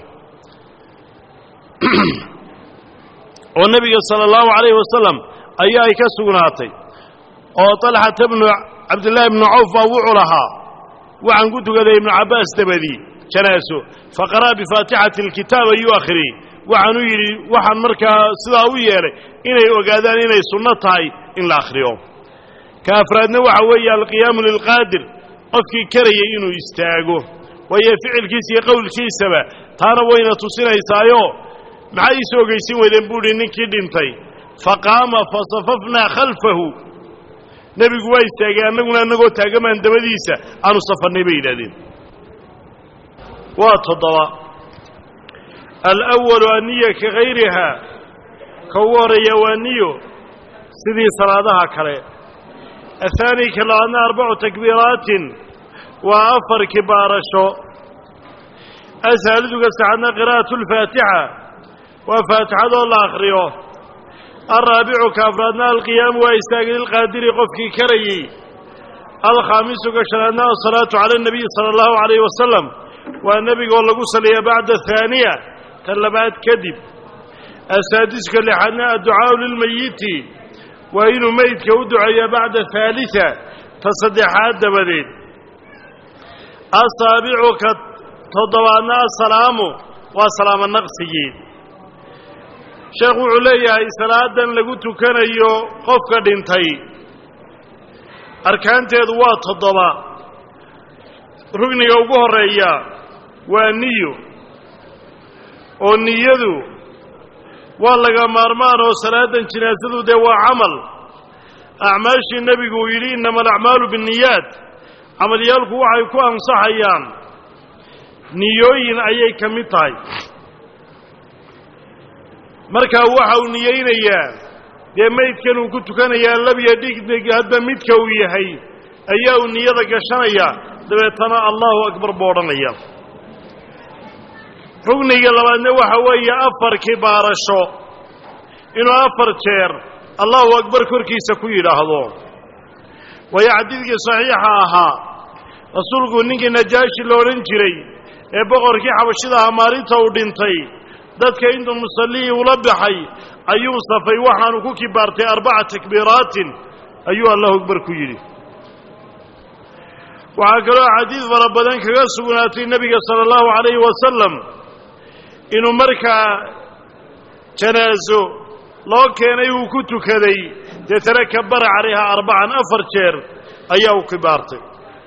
oo nebiga sala allahu calayhi wasalam ayaa ay ka sugnaatay oo talxata bnu cabdillaahi ibnu cawf baa wuxuu lahaa waxaan ku tukaday ibnu cabbaas dabadii janaaso faqara'a bifaatixati alkitaab ayuu akhriyey waxaanuu yidhi waxaan markaa sidaa u yeelay inay ogaadaan inay sunno tahay in la akhriyo ka afraadna waxa weeye alqiyaamu lilqaadir qofkii karayay inuu istaago waayo ficilkiisa iyo qowlkiisaba taana wayna tusinaysaayo maxay ii soo ogeysin weydeen buu idhi ninkii dhintay faqaama fasafafnaa khalfahu nebigu waa istaagay annaguna annagoo taagamaan dabadiisa aanu safannay bay yidhahdeen waa toddoba alawalu anniya ka hayriha ka ugu horreeya waa niyo sidii salaadaha kale الثاني كلانا أربع تكبيرات وأفر كبارشو أسألتك سعنا قراءة الفاتحة وفاتحة الله أخريه الرابع كافرنا القيام وإستاقل القادر قفك كري الخامس كشرنا الصلاة على النبي صلى الله عليه وسلم والنبي قال له صلي بعد الثانية كلمات كذب السادس كلحنا الدعاء للميت وإنه ميت كودعي بعد الثالثة تصدحات دبدين السابع كتضوانا السلام وسلام النقصيين شيخ عليا إسلادا لقلت كان يو قفك دينتي أركان تدوات تضوا رقني يوقه الرئيا والنيو والنيذو والله مارمان وصلاة جنازته ده وعمل أعماش النبي يقول إنما الأعمال بالنيات عمل يلقوا عيكوا صحيان نيوين أي كمتاي مركا وحو نيين أيام ده ميت كانوا كنت كان يا لبي يديك هذا ميت كويه هي أيام نيادة كشانيا ده تنا الله أكبر بورنيا rugniga labaadna waxa weeye afar kibaarasho inuu afar jeer allahu akbar korkiisa ku yidhaahdo waya xadiidkii saxiixa ahaa rasuulku ninkii najaashi la odhan jiray ee boqorkii xabashida ahaa maalinta uu dhintay dadka intuu musallihii ula baxay ayuu safay waxaanu ku kibaartay arbaca takbiiraatin ayuu allahu akbar ku yidhi waxaa kaloo xadiid fara badan kaga sugnaatay nebiga sala allahu calayhi wasalam inuu markaa janaaso loo keenay uu ku tukaday deetana kabara calayha arbacan afar jeer ayaa u kibaartay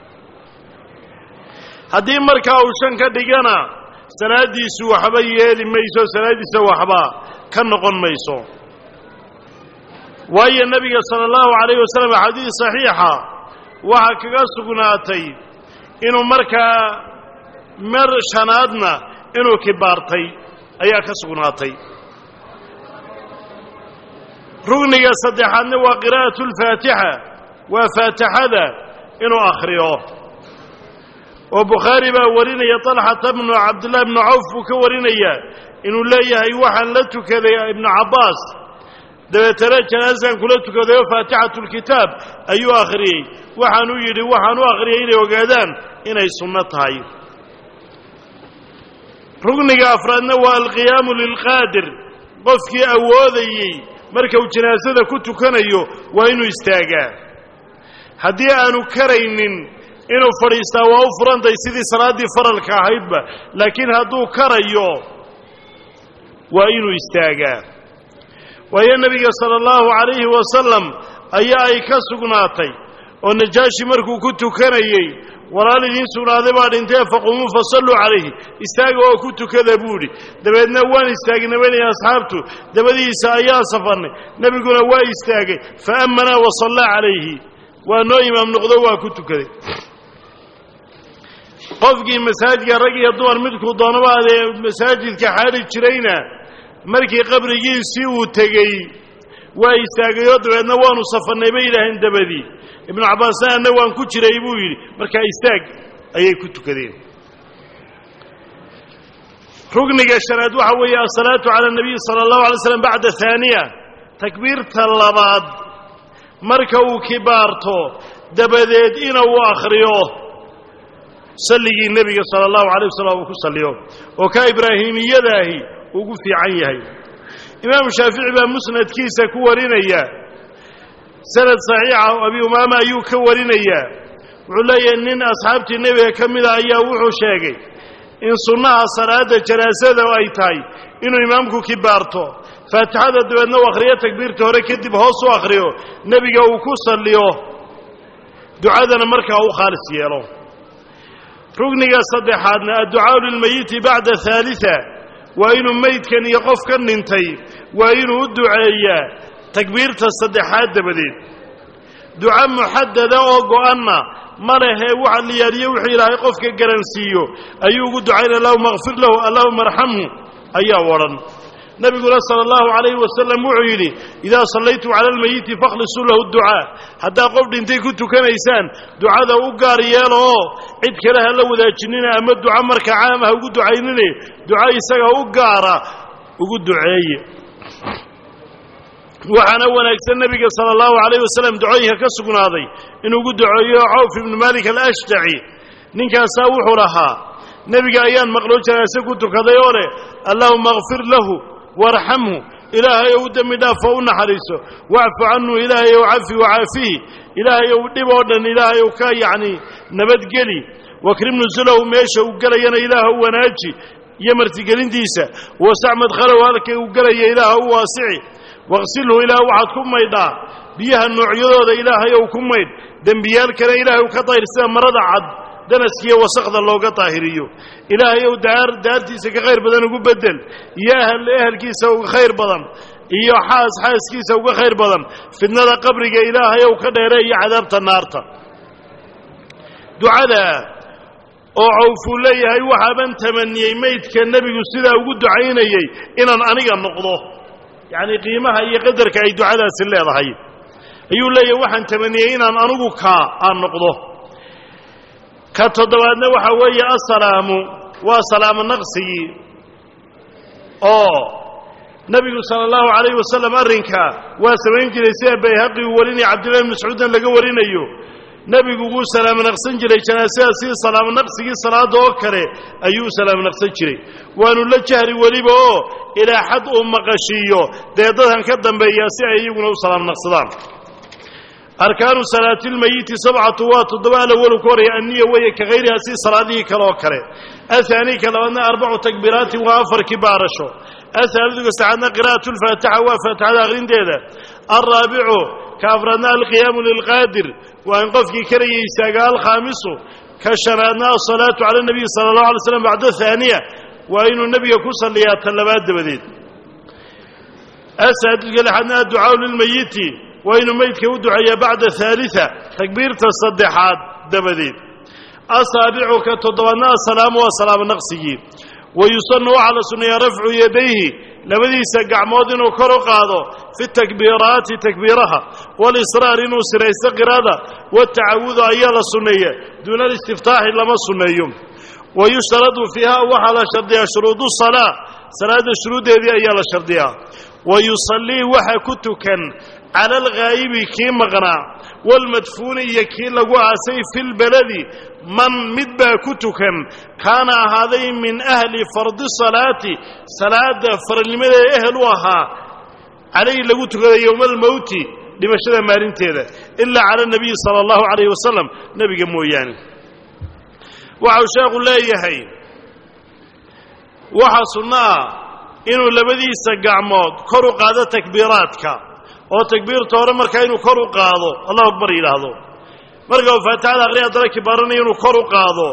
haddii markaa uu shan ka dhigana salaaddiisu waxba yeeli mayso salaaddiisa waxba ka noqon mayso waayo nebiga sala allahu calayhi wasalam xadiid saxiixa waxaa kaga sugnaatay inuu markaa mar shanaadna inuu kibaartay ayaa ka sugnaatay rugniga saddexaadna waa qiraa'atu lfaatixa waa faatixada inuu akhriyo oo bukhaari baa warinaya talxata bnu cabdillahi bnu cawf buu ka warinaya inuu leeyahay waxaan la tukaday ibnu cabbaas dabeetana janaasaan kula tukaday oo faatixatu lkitaab ayuu akhriyey waxaanuu yidhi waxaan u akhriyay inay ogaadaan inay sunno tahay rugniga afraadna waa alqiyaamu lilqaadir qofkii awoodayey marka uu janaasada ku tukanayo waa inuu istaagaa haddii aanu karaynin inuu fadhiistaa waa u furantahay sidii salaaddii faralka ahaydba laakiin hadduu karayo waa inuu istaagaa waayo nebiga sala allahu calayhi wasalam ayaa ay ka sugnaatay oo najaashi markuu ku tukanayey walaal idiin sugnaaday baa dhintee faqumuu fasalluu calayhi istaaga oo ku tukada buu idhi dabeedna waan istaagnay weynaya asxaabtu dabadiisa ayaa safannay nebiguna waa istaagay fa ammanaa wasallaa calayhi waa noo imaam noqdo waa ku tukaday qofkii masaajidka rag iyo dumar midkuu doonaba adee masaajidka xaari jirayna markii qabrigiisii uu tegey waa istaagayoo dabeedna waanu safannay bay yidhaaheen dabadii ibnu cabbaasna anna waan ku jiray buu yidhi markaa istaag ayay ku tukadeen rugniga shanaad waxa weeye asalaatu cala anabiy sala allahu alay slam bacda haaniya takbiirta labaad marka uu kibaarto dabadeed inuu akhriyo salligii nebiga sala allahu alayh wasalam uu ku salliyo oo ka ibraahimiyadaahi ugu fiican yahay imaamu shaafici baa musnadkiisa ku warinaya sanad saxiixa abi umaama ayuu ka warinayaa wuxuu leeyahay nin asxaabtii nebiga ka mida ayaa wuxuu sheegay in sunnaha salaada janaasada ay tahay inuu imaamku kibaarto faatixada dabeedna u akhriyo takbiirta hore kadib hoos u akhriyo nebiga uu ku salliyo ducadana markaa u khaalis yeelo rugniga saddexaadna adducaau lilmayiti bacda haalita waa inuu meydkan iyo qofka dhintay waa inuu u duceeyaa takbiirta saddexaad dabadeed duca muxadada oo go'anna ma lehee waxa la yaaliyo wuxuu ilaahay qofka garansiiyo ayuu ugu ducaynaya allahuma akfir lahu allahuma arxamhu ayaa odhan nebiguna sala allahu calayhi wasalam wuxuu yidhi idaa sallaytum cala almayiti fakhlisuu lahu ducaa haddaa qof dhintay ku tukanaysaan ducada u gaar yeelo oo cid kale ha la wadaajinina ama duco marka caam ha ugu ducaynine duco isaga u gaara ugu duceeye waxaana wanaagsan nebiga sala allahu calayh wasalam ducooyinka ka sugnaaday inuu ugu duceeyo cawf ibnu maalik alashjaci ninkaasaa wuxuu lahaa nebiga ayaan maqloo janaase ku tukaday oo leh allahuma akfir lahu waarxamhu ilaahay ou dembi dhaafo u naxariiso wacfu canhu ilaahay ou cafi wacaafihi ilaahay ou dhib oo dhan ilaahay ou ka yacni nabadgeli wakrim nusulahu meesha uu gelayana ilaaha u wanaaji iyo martigelintiisa wasac madkhalahu halka uu gelaya ilaaha u waasici waqsilhu ilaah waxaad ku maydhaa biyaha noocyadooda ilaahay ou ku maydh dembiyaalkana ilaahay u ka daahir sida marada cad danaskiiyo wasakda looga daahiriyo ilaahay ou daar daartiisa ka khayr badan ugu bedel iyo ahal ehelkiisa uga khayr badan iyo xaas xaaskiisa uga khayr badan fidnada qabriga ilaahay ou ka dheereeyo cadaabta naarta ducada oo cawfuu leeyahay waxaaban tamaniyey meydka nebigu sidaa ugu ducaynayey inaan aniga noqdo yacni qiimaha iyo qadarka ay ducadaasi leedahay ayuu leeyahay waxaan tamaniyey inaan anigu kaa aan noqdo ka toddobaadna waxaa weeye assalaamu waa salaamo naqsigii oo nebigu sala allahu calayhi wasalam arrinkaa waa samayn jiray sida bayhaqi uu warinaya cabdillahi bn mascuudan laga warinayo nebigu wuu salaamo naqsan jiray janaasada sidii salaamo naqsigii salaadda oo kale ayuu salaamo naqsan jiray waanu la jahri weliba oo ilaa xad uu maqashiiyo dee dadkan ka dambeeyaa si ay iyaguna u salaamo naqsadaan arkaanu salaati lmayiti sabcatu waa toddoba alawalu ka horaya anniya weeye ka hayriha si salaadihii kale oo kale ahaanii ka labaadna arbacu takbiiraatin waa afar kibaarasho ahaaliduka saxaadna qira'atu lfaatixa waa faatixada akhrinteeda alraabicu ka afraadna alqiyaamu lilqaadir waa in qofkii karaya istaaga alkhaamisu ka shanaadna asalaatu cala nabiyi sala allahu alay slam bacda haaniya waa inuu nebiga ku salliyaa ta labaad dabadeed asaadiska lixaadna adducaau lilmayiti waa inuu meydka u duceeyaa bacda haalita takbiirta saddexaad dabadeed asaabicu ka toddobaadna assalaamu waa salaamo naqsigii wayusannu waxaa la sunneeyaa rafcu yadayhi labadiisa gacmood inuu kor u qaado fi takbiiraati takbiiraha walisraar inuu siraysto qiraada watacawudu ayaa la sunneeya duuna alistiftaaxi lama sunneeyo wayushtaradu fiiha waxaa la shardiyaa shuruudu salaa salaadda shuruuddeedii ayaa la shardiyaa wayusallii waxa ku tukan cala alghaa'ibi kii maqnaa waalmadfuuni iyo kii lagu aasay fi lbaladi man mid baa ku tukan kaana ahaaday min ahli fardi salaati salaada faralnimadeeda ehel u ahaa calayhi lagu tukada yowma almowti dhimashada maalinteeda ilaa cala nabiyi sala allahu calayhi wasalam nebiga mooyaane waxau sheekhu leeyahay waxaa sunno ah inuu labadiisa gacmood kor u qaado takbiiraadka oo takbiirta hore markaa inuu kor u qaado allahu akbar yidhaahdo marka uu faatixada akhriya haddana kibaaranayo inuu kor u qaado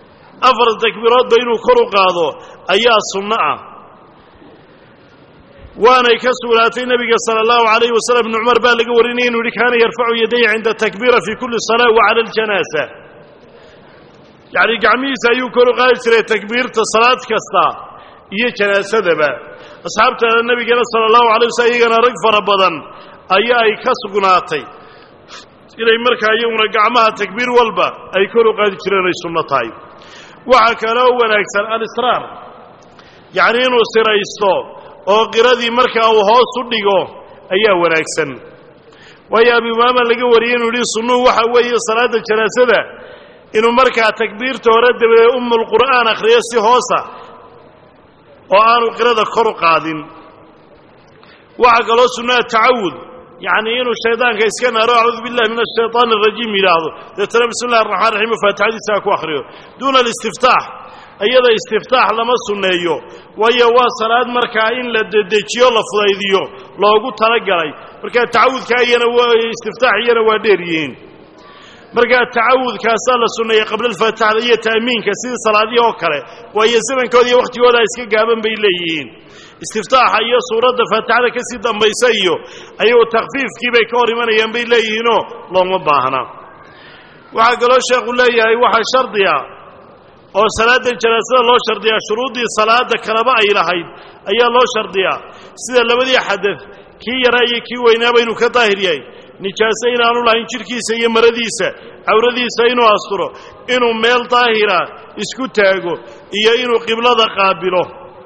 afar takbiiroodba inuu kor u qaado ayaa sunno ah waanay ka suulaatay nabiga sallallahu alayhi wasallam ibn umar baa laga warinay inuu kana yarfa'u yadayhi 'inda takbira fi kulli salat wa 'ala al-janasa yani gacmihiisa ayuu kor u qaadi jiray takbiirta salaad kasta iyo janaasadaba asxaabta nabiga sallallahu alayhi wasallam iyagana rag fara badan ayaa ay ka sugnaatay inay markaa iyaguna gacmaha takbiir walba ay kor u qaadi jireen ay sunno tahay waxa kale oo wanaagsan al-israr yani inuu siraysto oo qiradii markaa uu hoos u dhigo ayaa wanaagsan waayo abi umaama laga wariyay inuu yiri sunnuhu waxa weeye salaada janaasada inuu markaa takbiirta hore dabay ummul qur'aan akhriyo si hoosa oo aanu qirada kor u qaadin waxa kaloo sunnada ta'awud يعني إنه الشيطان كيسكن أعوذ بالله من الشيطان الرجيم يلاحظه ترى بسم الله الرحمن الرحيم فاتحة ساكو أخريه دون الاستفتاح أيضا استفتاح لما سنيه وهي واصلات مركعين لددتشيو لفضيديو لو قلت ترقلي مركع التعوذ كأينا واستفتاح ينا واديريين مركع التعوذ كاسال السنية قبل الفاتحة هي تأمين كسيد صلاة دي وكره وهي زمن كودي وقت ولا يسكن قابن بيليين استفتاح أي صورة فاتحة كسيد بيسيو أيو تخفيف كي بيكوري من ينبي ليهنو لو مباهنا وعقلوا الشيخ الله يا واحد شرطيا أو صلاة الجنازة الله شرطيا شروطي صلاة كرباء إلى هيد أي الله شرطيا سيدا لما دي حدث كي يرأي كي وينا بينو كطاهريا نجاسين أنو لا ينشركي سي مرديسة أو رديسة إنو أسطره إنو ميل طاهرة اسكو تاقو إيا إنو قبلة قابله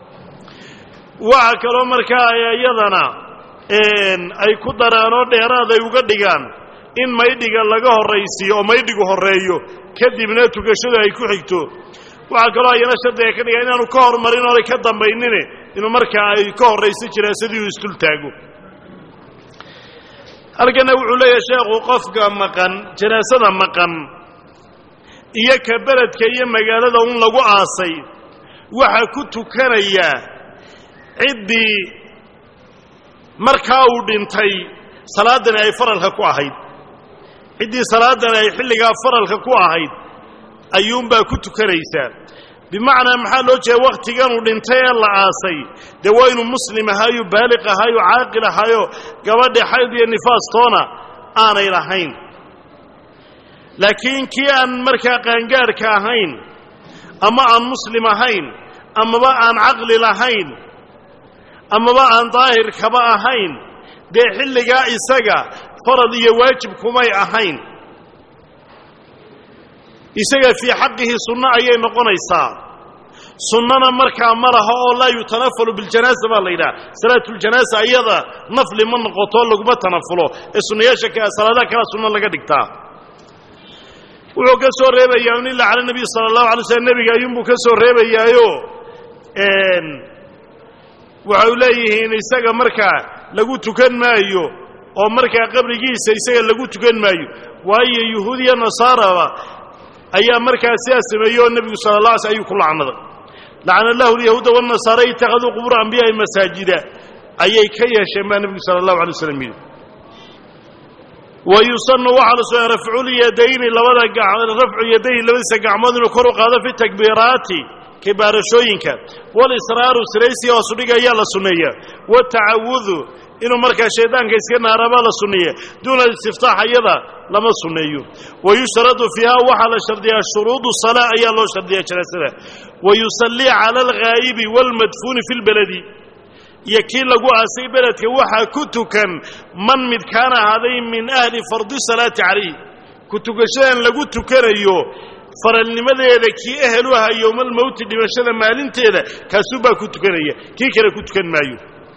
وعكرو مركا يدنا إن أي كدرانو ديرادا يقدقان إن ما يدقان لغاه الرئيسي أو ما يدقه الرئيو كدبنا تكشده أي كحكتو وعكرو ينشد يكن يعني أنو كهر مرين ولا كدام بينيني إنو مركا أي كهر رئيسي جراسدي ويستل تاقو أرجعنا وعلى يا شيخ وقفك مكان جنازة مكان إياك بلد كي مجال ذا لو عاصي وحكت كريا عدي مركاو بنتي صلاتنا أي فرل كواحد عدي صلاتنا أي حل فرل كواحد أيوم بكت كريسا بمعنى محل وجه وقت كانوا لنتهي الله عاصي دوين مسلم هايو بالغ هايو عاقل هايو قبل حيض النفاس طونا أنا إلى حين لكن كي أن مركا قنقار كاهين أما أن مسلم هين أما بقى أن عقل لهين أما بقى أن ظاهر كباء هين دي حل قائي سقا فرض يواجب كمي أهين isaga fi haqqihi sunna ayay noqonaysaa sunnana marka maraha oo la yutanafalu bil janaasa baa layda salaatul janaasa ayada nafli man noqoto lagu tanafulo ee sunnayaasha ka salaada kala sunna laga dhigtaa wuxuu ka soo reebayaa in la cali nabi sallallahu alayhi wasallam nabiga ayuu ka soo reebayaayo een wuxuu leeyahay isaga marka lagu tukan maayo oo marka qabrigiisa isaga lagu tukan maayo waayo yahuudiya nasaara أيام مركز سياسي ميون النبي صلى الله عليه وسلم أيكم لعنة لعن الله اليهود والنصارى اتخذوا قبور أنبياء مساجدا أي كي شمال النبي صلى الله عليه وسلم ويصن وعلى سؤال رفع اليدين لولا رفع يدين ليس قعمود وكرق هذا في التكبيرات كبار شوينك والإصرار سريسي وصديق يلا سنية والتعوذ إنه مركز الشيطان كيسكن ربال السنية دون الاستفتاح أيضا لما السنية ويشترط فيها وحل شرطها الشروط الصلاة أي الله شرطها شرطها ويصلي على الغائب والمدفون في البلد يكين لقوا عسي بلد وحا كتكا من مد كان هذين من أهل فرض الصلاة عليه كتكا شان لقوا تكريو فرل لماذا يذكي أهلها يوم الموت لمشانا مالين تيدا كاسوبا كتكريا كي كرا كتكا مايو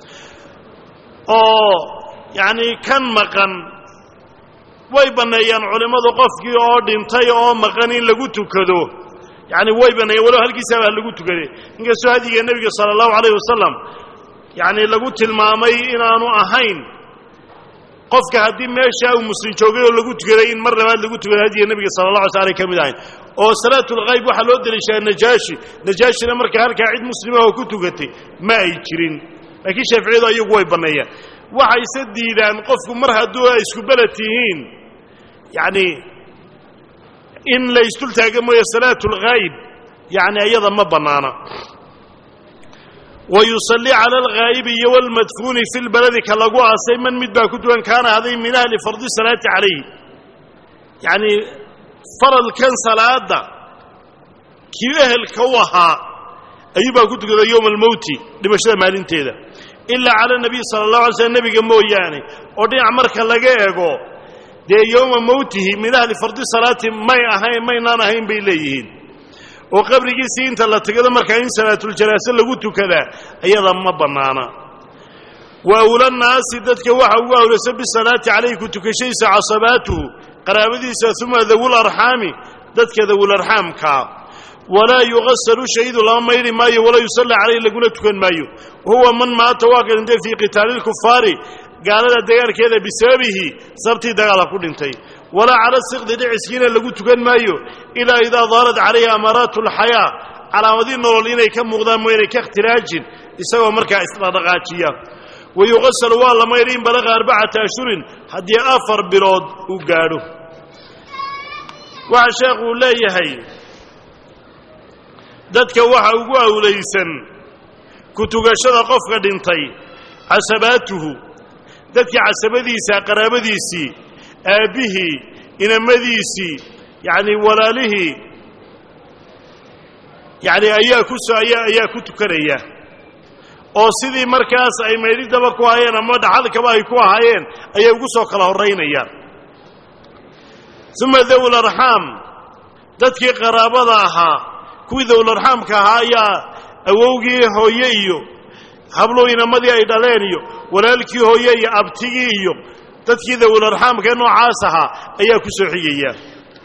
oo yani kan maqan way baneeyaan culimadu qofkii oo dhintay oo maqan in lagu tukado yani way baneeyaan walaal halkiisa lagu tukaday inka soo hadiga nabiga sallallahu alayhi wasallam yani lagu tilmaamay inaanu ahayn qofka hadii meesha uu muslim joogay oo lagu tukaday in mar labaad lagu tukaday hadiga nabiga sallallahu alayhi wasallam kamid ahayn oo salaatul ghaib waxa loo dilishay najaashi najaashina marka halka cid muslima oo ku tugatay ma ay jirin لكن شافعيدا ayagu way baneeyaan waxa ay sadiidaan qofku mar haduu ay isku balatihiin yaani in la istul taagamo salaatul ghaib yaani ayada ma banaana ويصلي على الغائب والمدفون في البلد كاللقوا أصي من مدبا كتوان كان هذه من أهل فرض الصلاة عليه يعني فرض كان صلاة كي أهل كوها أيبا كتو يوم الموت لمشهد مالين تيدا إلا على النبي صلى الله عليه وسلم النبي قمو يعني ودي عمرك لقاء دي يوم موته من أهل فرض الصلاة ما يأهين ما ينانهين بإليهين وقبل جيسين تلا تقدم مركعين صلاة الجنازة لقلت كذا أيضا ما بنانا وأولى الناس دتك وحوا أولى سب الصلاة عليك تكشيس عصباته قرابدي ثم ذو الأرحام دتك ذو الأرحام كا ولا يغسل شهيد لا ماير مايو ولا يصلى عليه لقلت كن مايو وهو من ما تواقع في قتال الكفار قال له ديار كذا بسببه سبتي دغلا كدنتي ولا على السقد دعسين لغو تكن مايو الى اذا ظهرت عليه امارات الحياه على ودين نول اني كمقدام وين كاختراج اسوا marka isla dhaqaajiya ويغسل والله ما يرين بلغ أربعة أشهر هدي أفر برود وقارو وعشاق لا يهي دادك وحا وقاو ليسن كنتو قشد قفق دنتي عسباته دادك عسبديسي قرابديسي آبه إنمديسي يعني ولاله يعني أياكو سأيا أياكو تكريا oo sidii markaas ay meeridaba ku hayeen ama dhaxalkaba ay ku hayeen ayay ugu soo kala horeynayaan thumma dawul arham dadkii qaraabada ahaa kuwii dawul arhamka ahaa ayaa awowgii hooye iyo hablooyinamadii ay dhaleen iyo walaalkii hooye iyo abtigii iyo dadkii dawul arhamka noocaas ahaa ayaa ku soo xigayaan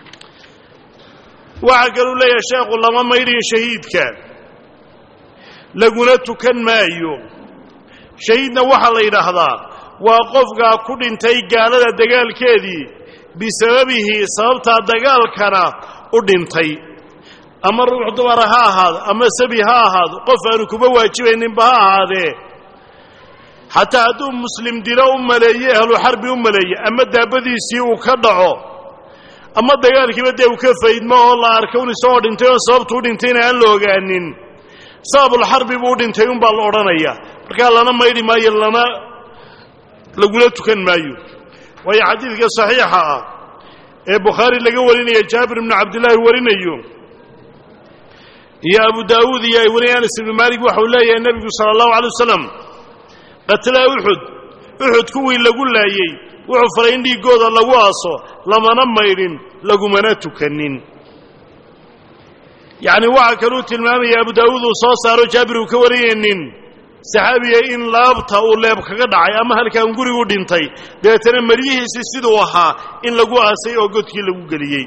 waxa galu leeyahay sheekhu lama mayrin shahiidka laguna tukan maayo shahiidna waxa la yiraahdaa waa qofka ku dhintay gaalada dagaalkeedii bisababihi sababta dagaalkana u dhintay ama ruux dumar ha ahaado ama sabi ha ahaado qof aanu kuba waajibaynin ba ha ahaadee hataa hadduu muslim dilo u maleeye ahlu xarbi u maleeye ama daabadiisii uu ka dhaco ama dagaalkiiba dee uu ka faydmo oo la arko in soo dhintay oo sababtu u dhintayna aan la ogaanin sabab الحرب buu dhintay un baa la oranaya marka lana mayri maayo lana lagula tukan maayo way xadiidka saxiixa ah ee Bukhari laga warinayo Jaabir ibn Abdullah warinayo iyo Abu Daawud iyo wariyaan Ibn Malik waxa uu leeyahay Nabiga sallallahu alayhi wasallam qatla Uhud Uhud kuwii lagu laayay wuxuu faray in dhiigooda lagu aaso lamana mayrin lagumana tukanin يعني waxa kale tilmaamay Abu Daawud oo soo saaro Jaabir uu ka wariyeen saxaabiga in laabta uu leeb kaga dhacay ama halkaan gurigu dhintay deetana mariyihiisa sidoo ahaa in lagu aasay oo godkii lagu galiyay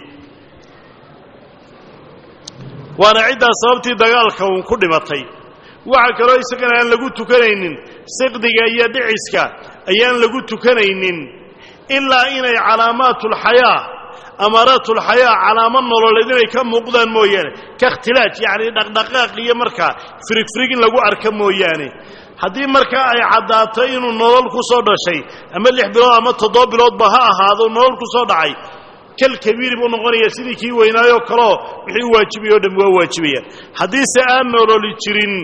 waana cida sababtii dagaalka uu ku dhimatay waxa kale isagana aan lagu tukanaynin siqdiga iyo dhiciska ayaan lagu tukanaynin ilaa inay calaamatul hayaa أمارات الحياة على من نولدين كم مقدان موياني كاختلاج يعني دقدقاق هي مركا فريق فريقين لغو أركم موياني هذه مركا أي عداتين ونولل كسود شيء أما اللي حبلو أما تضاب بلود بها هذا ونولل كسود عي كالكبير بنغني يسيني كي وينايو كرو وحي واجبي ودم واجبية حديث آن نولل تشرين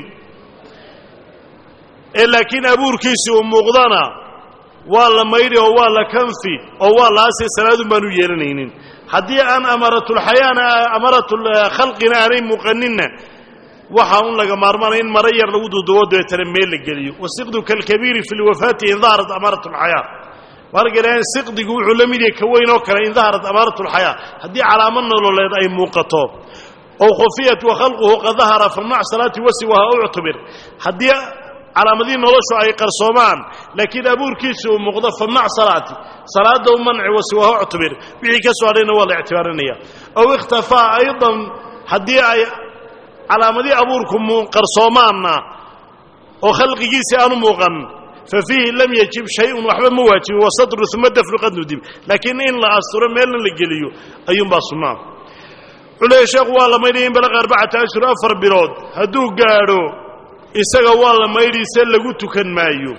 لكن أبور كيسي ومقدانا والله ميري او والله كنفي او والله اسي سناد بانو يرنينين حدي ان امرت الحياه امرت الخلق نارين مقننه waxa uu laga maarmaan in marayar lagu duudo deetan meel la galiyo wasiqdu kal kabiir fi alwafati indarat amarat alhaya wargeen siqdigu wuxuu la mid yahay ka weyn oo kale indarat amarat alhaya hadii calaamad nololeed ay muuqato oo khufiyat wa khalquhu qad dhahara fa ma' salati wasi wa u'tabir hadii علامدين نولشوا أي قرصومان لكن أبور كيسو مغضف مع صلاتي صلاة ومنع وسواه اعتبر بيعي كسو علينا ولا اعتبارنية أو اختفاء أيضا حدي علامدين أبوركم قرصوماننا وخلق جيسي أنو مغن ففيه لم يجب شيء وحبا مواجب وصدر ثم دفل قد ندب لكن إن لا أسطر ميلا لقليو أيوم باصنام علي شيخ والله ميلين بلغ أربعة أشهر أفر برود هدو قارو isaga waa la mayriisa lagu tukan maayo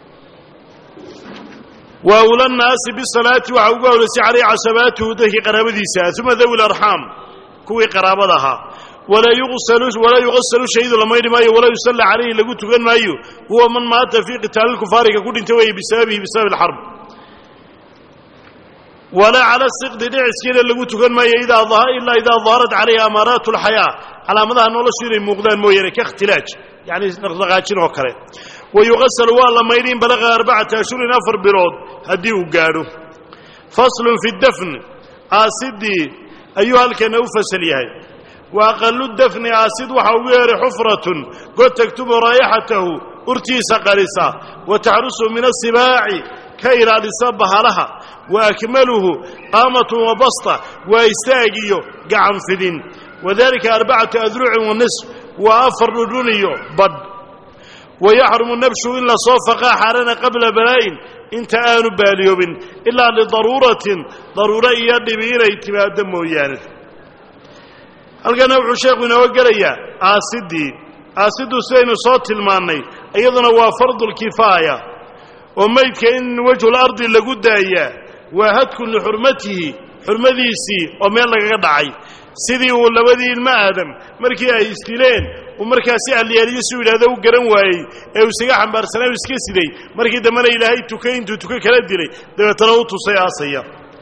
wa ulan naas bi salati wa ugu si ari asabaatu dadkii qaraabadiisa thumma dawil arham kuwii qaraabadaha ولا يغسل ولا يغسل شهيد لما يري مايو ولا يصلى عليه لغو تغن مايو هو من مات في قتال الكفار كقول انت وي بسببه بسبب الحرب ولا على السقد دعس كده لغو تغن مايو اذا ظهر الا اذا ظهرت عليه امارات الحياه على مدى نولش يري موقدان مويره كاختلاج يعني نقدقاجين او كره ويغسل والله ما يرين بلغ أربعة أشهر أفر برود هدي وقالوا فصل في الدفن آسدي أيها الكنو فسليهي وأقل الدفن آسد وحوير حفرة قد تكتب رائحته أرتيس قرصا وتحرسه من السباع كيرا لصبها لها وأكمله قامة وبسطة وإستاقيه قعن فدين وذلك أربعة أذرع ونصف وأفر رجليه بد ويحرم النبش إلا صوفقا حرنا قبل بلاين انت آن باليوم إلا لضرورة ضرورة يدي بإيرا اتباع دم ويانت هل كان نوع شيخنا وقرية آسدي آسد سين صوت الماني أيضا هو فرض الكفاية وميت كأن وجه الأرض اللي قد إياه وهتك لحرمته حرمتيسي ومين لك قدعي سيدي ولا بدي المآدم مركي استيلين ومركا سي اللي يسوي هذا وقرن واي او سيغا حنبارسنا اسكي سيدي مركي دمن الهي توكين توك كلا ديلي دبتنا تو سياسيا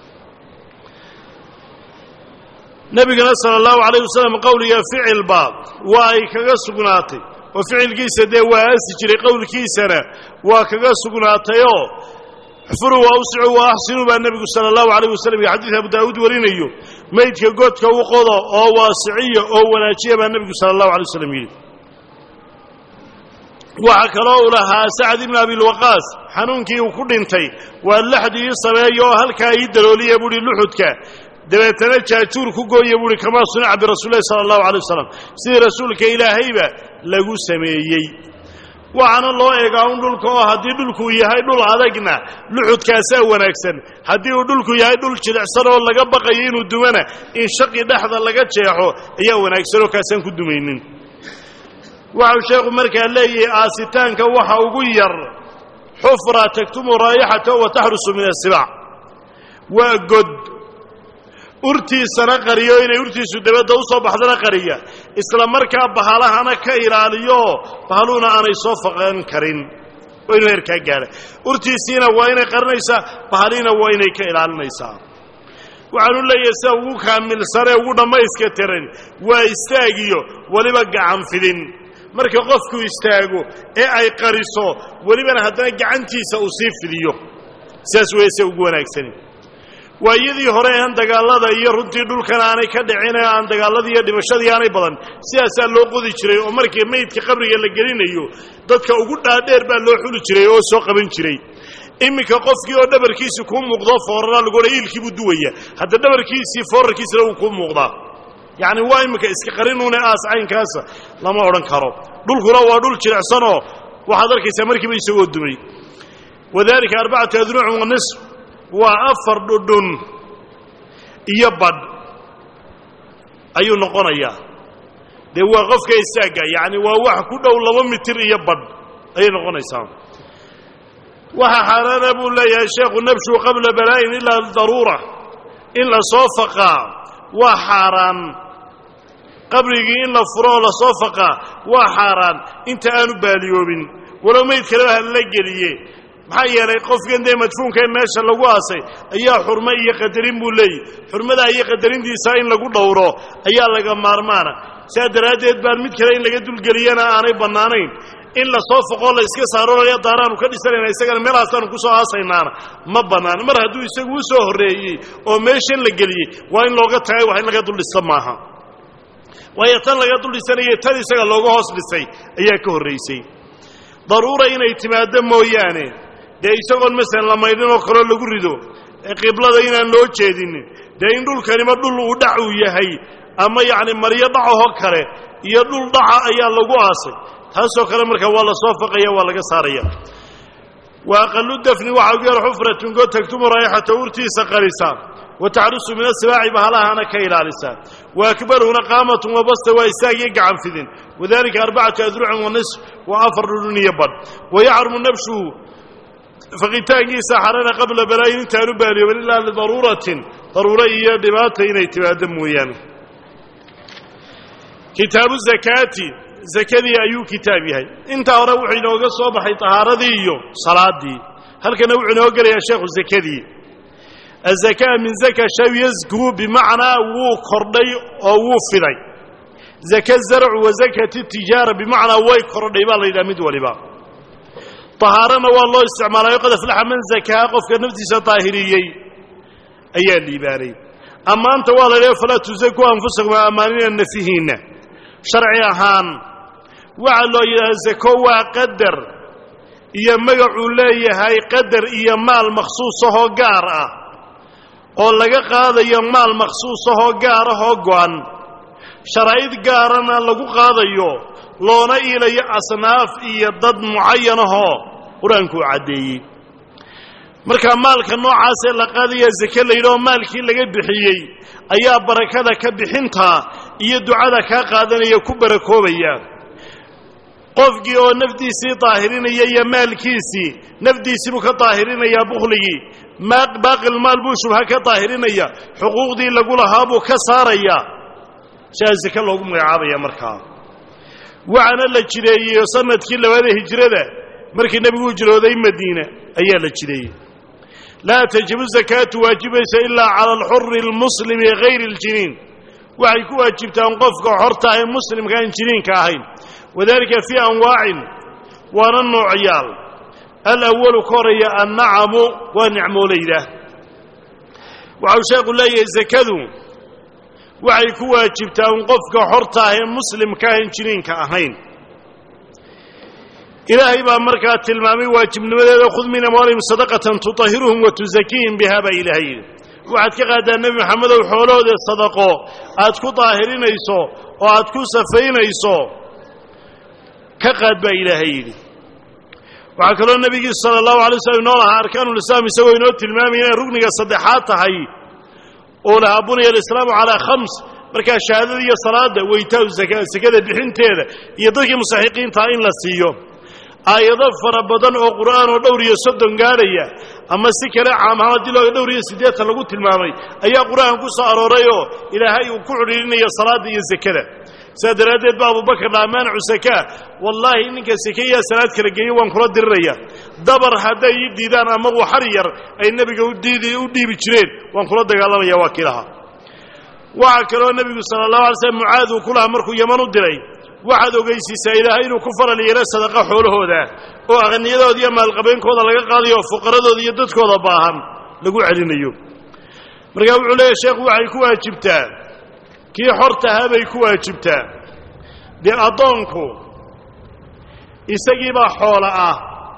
نبي صلى الله عليه وسلم قول يا فعل باب واي كغا سغناتي وفعل كيس ده واسي جري قول كيسنا وكغا سغناتيو حفروا واوسعوا واحسنوا بالنبي صلى الله عليه وسلم في حديث ابو داود ورينيو ميدك غودك وقوده او واسعيه او وناجيه بالنبي صلى الله عليه وسلم يقول وعكروا لها سعد بن ابي الوقاص حنونكي وكدنتي واللحدي سميهو halka ay dalooliye buri luxudka dabeetana jaajuur ku gooyay buri kama sunnah bi rasuulillah sallallahu alayhi wasallam si rasuulka ilaahayba lagu sameeyay waxana loo eegaa un dhulka oo hadii dhulku yahay dhul adagna luxudkaasa wanaagsan hadii uu dhulku yahay dhul jilicsan oo laga baqayo inuu dumana in shaqi dhaxda laga jeexo ayaa wanaagsan oo kaasan ku dumaynin waxa sheekhu markaa leeyahay aasitaanka waxa ugu yar xufra taktumu raayihata wa tahrusu min as-siba' wa god urtiisana qariyo inay urtiisu dabada u soo baxdana qariya isla markaa bahalahana ka ilaaliyo bahaluna aanay soo faqan karin oo inuu heerka gaaro urtiisina waa inay qarinaysaa bahalina waa inay ka ilaalinaysaa waxaanu leeyahay si ugu kaamil sare ugu dhamayska tiran waa istaagiyo waliba gacan fidin marka qofku istaago ee ay qariso waliba haddana gacantiisa uu sii fidiyo saas weeyse ugu wanaagsan waayadii hore aan dagaalada iyo runtii dhulkan aanay ka dhicin aan dagaaladii iyo dhimashadii aanay badan sidaas loo qodi jiray oo markii meydka qabriga la gelinayo dadka ugu dhaadheer baa loo xuli jiray oo soo qaban jiray imika qofkii oo dhabarkiisa ku muuqdo foorara lagu leeyilkii buu duwaya hadda dhabarkiisa foorarkiisa uu ku muuqdaa yaani waa imika iska qarinuuna aas caynkaas lama oran karo dhulkuna waa dhul jilicsan oo waxaad arkaysaa markii bay isagoo dumay wadaalika arba'atu adru'un wa nisf وأفر دون يبد أيو نقنيا ده وقف كيساقا يعني وواحد كده ولا متر يبد أي نقنيا وحران أبو الله يا شيخ نبش قبل بلاين إلا الضرورة إلا صوفقا وحران قبل إلا فرول صوفقا وحران انت آنو باليوبين ولو ما يتكلمها اللقلية maxaa yeelay qofkan de madfuunka meesha lagu aasay ayaa xurmo iyo qadarin buu leeyahay xurmada iyo qadarintiisa in lagu dhowro ayaa laga maarmaana saadaradeed baan mid kale in laga dulgeliyana aanay banaanayn in la soo foqo la iska saaro la daaraan ka dhisanayna isaga meelaasaan ku soo aasaynaana ma banaan mar hadduu isagu u soo horeeyay oo meeshan la geliyay waa in looga tagay wax in laga dul dhisan maaha waa tan laga dul dhisanay tan isaga looga hoos dhisay ayaa ka horeysay daruura inay timaado mooyaane de isagoon mesela la maydin oo kale lagu rido qiblada inaan loo jeedin de in dhulkani ma dhul uu dhac u yahay ama yaani mariyo dhaco kale iyo dhul dhaca ayaa lagu aasay taasoo kale marka waa la soo faqaya waa laga saaraya wa aqallu dafni wa awgar hufratun go tagtum raayihata urtiisa qarisa wa ta'rusu min as-siba'i bahalahana ka ilaalisa wa akbaruna qamatun wa basta wa isaagi gacan fidin wadalika arba'atu adru'un wa nisf wa afrun yabad wa ya'rumu nabshu فقيتاقي سحرنا قبل بلاين تانو بالي إلا لضرورة ضرورية دباتين اتباد مويان kitaabu zakaati zakadii ayuu kitaab yahay intaa hore wuxuu inooga soo baxay tahaaradii iyo salaadii halkana wuxuu inoo gelayaa sheekhu zakadii الزكاة من زكاة شيء يزكو بمعنى وو كردي أو وو فدي زكاة الزرع وزكاة التجارة بمعنى وي كردي بالله إلى مد ولبا طهارنا والله استعمال يقد فلح من زكاة قف كنفتي طاهرية أي اللي باري أما أنت والله فلا تزكوا أنفسكم أمانين النفيهين شرعي هان وعلى زكوا قدر يمجعوا لي هاي قدر يمال مخصوصه قارة oo laga qaadayo maal makhsuus ah gaar ah oo go'an sharaa'id gaarana lagu qaadayo loona ilayo asnaaf iyo dad muayyan ah quraanku cadeeyay marka maalka noocaas ee la qaadayo zaka leeyo maalkii laga bixiyay ayaa barakada ka bixinta iyo ducada ka qaadanaya ku barakoobaya qofkii oo naftiisii taahirinaya iyo maalkiisii naftiisii ka taahirinaya bukhligii ما باقي المال بوشو هكا طاهرينيا حقوق دي لقولها بو كساريا شازك الله قم يعابيا مركا وعنا لجري صنت كل هذه هجرة مركي النبي وجروا ذي مدينة أيا لجري لا تجب الزكاة واجبة إلا على الحر المسلم غير الجنين وعيكو واجبت أنقفك حرطة مسلم كان جنين كاهين وذلك في أنواع وننو عيال الأول كوريا النعم ونعم ليلة وعشاق الله يزكذوا وعيكوا جبتا ونقفك حرطة مسلم كاهن جنين كاهين إلهي بأمركات المامي واجب نبدا خذ من أموالهم صدقة تطهرهم وتزكيهم بها بإلهي وعدك قاد النبي محمد وحوله دي الصدقة أتكو طاهرين يسو وأتكو سفين يسو كقاد بإلهي وعكلوا النبي صلى الله عليه وسلم نورها أركان الإسلام يسوي نوت المامي ركن الصدحات هاي أولها بني الإسلام على خمس مركا الشهادة دي الصلاة ويتاو الزكاة الزكاة بحنت هذا يضيك مستحقين طائن للسيوم آيضا فربضان أو قرآن ودوري صدن قارية أما السكرة عامها دي لو دوري سيديات لقوت المامي أي قرآن قصة أروريو إلى هاي وكعرين يا صلاة دي الزكاة سادرادت بابو بكر لا مانع زكاة والله إنك سكية صلاة كرجية وانقرض الرية دبر هذا يدي دان أما وحرير أي النبي يودي يودي بتشرين وانقرض الله يا وكيلها وعكروا النبي صلى الله عليه وسلم معاذ وكلها مركو يمن الدري وعدوا قيسي سائلة هين وكفر اللي يرى صدقة حوله ذا وأغني ذا ودي مال قبين كوضا لقى قاضي وفقراء ذا يدد كوضا باهم لقوا علينا يوم مرقوا عليه الشيخ وعيكوا جبتا كي حرتها بيكوا جبتا دي أضونكو يسقيبا حولها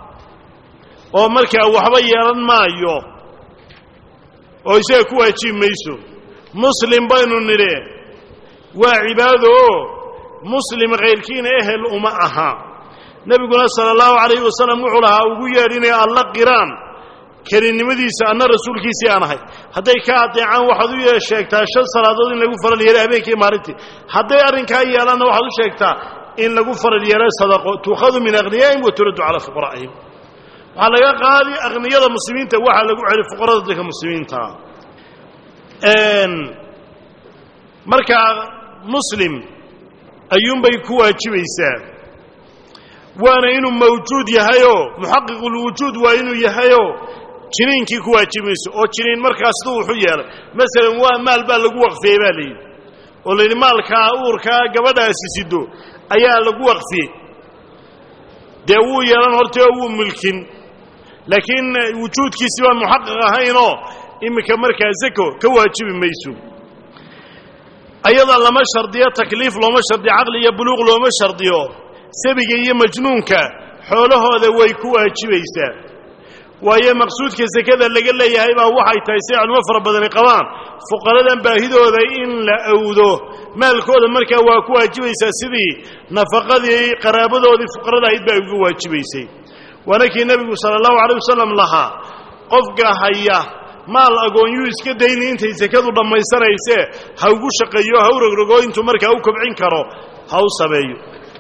ومركا وحبيا مايو ويسيكوا جيب ميسو مسلم بين النري وعباده مسلم غير كين أهل أمها نبينا صلى الله عليه وسلم وعلها وقيارين الله قران كرين مديس أن الرسول كيسي أنا هاي هذا يكاد عن واحد ويا شيكتا شل صلاة إن لقوا فرل يرى بيك مارتي هذا يرين كاي يلا واحد شيكتا إن لقوا فرل يرى صدقة تأخذ من أغنيائهم وترد على فقرائهم على قاضي أغنياء المسلمين توحى لقوا على فقراء ذلك المسلمين تا أن مركا مسلم أيوم بيكوا جبيسا وانا إنه موجود يهيو محقق الوجود وإنه يهيو جنين كي كوا جبيسو أو جنين مركز ضوء حيال مثلا مال بال لقوق في بالي ولا مال كاور كا قبضة سيسدو أيا لقوق في داوو يران هرتاو ملكين لكن وجود كي سوى محقق هينو إما كمركز زكو كوا جبي ميسو أيضا لما شرطية تكليف لما شرطي عقلية بلوغ لما شرطيه سبقية مجنونك حوله هذا ويكوها جبيسا وهي مقصود كذا اللي قال لي هاي ما وحي تيسيع المفرد بدن قوام فقراء باهدو ذا إن لا أوذو مالك هذا المركة وكوها جبيسا سبي نفقه قرابه ذي فقراء هيد باهدوها جبيسي ونكي النبي صلى الله عليه وسلم لها قفقها هيا maal agoonyu iska dayni intay zakadu dhamaysanayse ha ugu shaqeeyo ha urogrogo intuu markaa u kobcin karo ha u sameeyo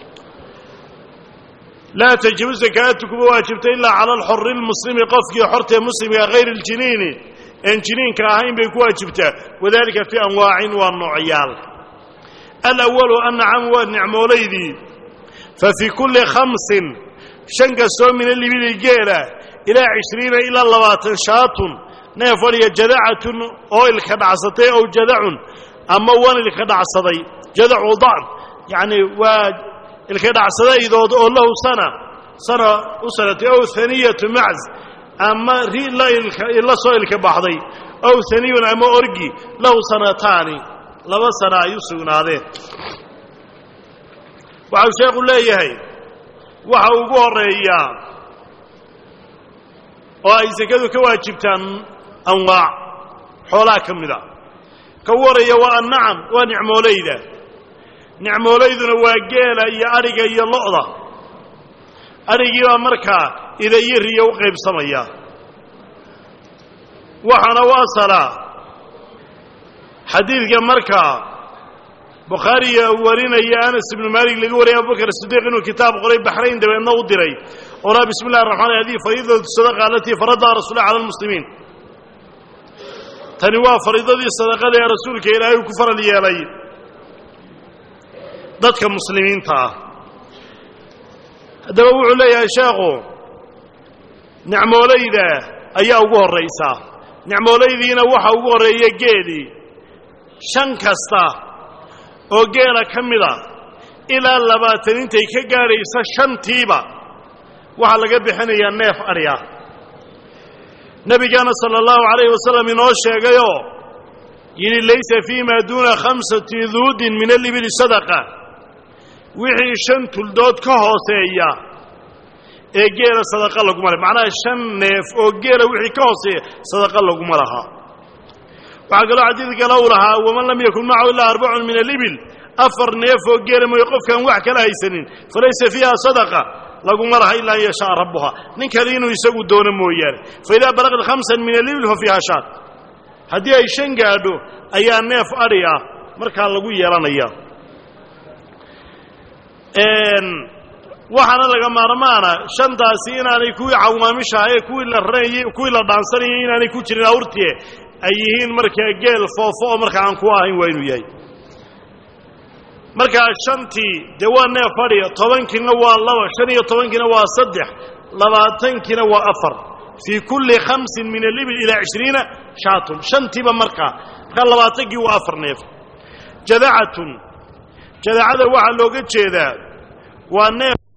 la tajibu zakatukum waajibta illa ala al-hurr al-muslim qafki hurta muslimiga ghayr al-jinin en jininka ahayn bay ku waajibtaa wadalika fi anwaa'in wa nu'yal الأول النعم والنعموليدي ففي كل خمس شنك السوم من اللي بالجيلة إلى عشرين إلى اللواتن شاط نافر جذعة أو الكدعصتي أو جذع أما وان الكدعصتي جذع ضعن يعني والكدعصتي إذا أقول له سنة سنة أسرة أو ثانية معز أما ري لا إلا سؤال كبحضي أو ثانية أما أرجي له سنتان لما سنة يسون هذه وعلى شيء يقول لي هي وحوقور إياه وإذا كذا كواجبتان أنواع حولا كمذا كوريا والنعم ونعم وليدا نعم وليدنا واجيلا يا أرجع يا لقطة أرجع مركا إذا يري يوقف سميا وحنا واصلا حديث مركا بخاري ورينا يا أنس بن مالك لقول يا أبو بكر الصديق إنه كتاب قريب بحرين ده إنه ودري ورا بسم الله الرحمن الرحيم هذه فريضة الصدقة التي فرضها رسول الله على المسلمين تنوى فريضة الصدقة يا رسولك إلهي وكفر لي علي ضدك المسلمين تا دبوا علي يا شاغو نعم وليدا أي أوجه الرئيسة نعم وليدين وحى أوجه الرئيسة جيدي شنكستا وجينا كملا إلى اللباتين تيكجاري سشنتيبا وعلى جنب حنيا الناف أريا نبي جانا صلى الله عليه وسلم ينوشي جيو يلي ليس فيما دون خمسة ذود من اللي بلي صدقة وحي شنت الدود كهوسية إجينا صدقة لكم عليه معناه شن ناف وجينا وحي كهوسية صدقة لكم عليها وعقلوا عديد قالوا لها ومن لم يكن معه إلا أربع من الإبل أفر ناف وجينا ما يقف كان وحكى لها سنين فليس فيها صدقة لقوا مرها إلا أن يشاء ربها نكرين يسقوا دون مويار فإذا بلغ خمسا من الإبل ففيها شاط هدي أي شن قادوا أي الناف أريا مركا لقوا يرانيا إن وحنا لقى مرمانا شن داسين أنا يكوي عوامشها يكوي للرأي يكوي للدانسرين أنا يكوي تري أورتيه أيهين مركا جيل فوفو مركا عن كواهين وينو ياي مركا شنتي دوان نافريا طوانكنا والله شنية طوانكنا وصدح لباتنكنا وأفر في كل خمس من الإبل إلى عشرين شاط شنتي بمركا قال لباتنكي وأفر ناف جذعة جذعة واحد لو قد شيء ذا والناف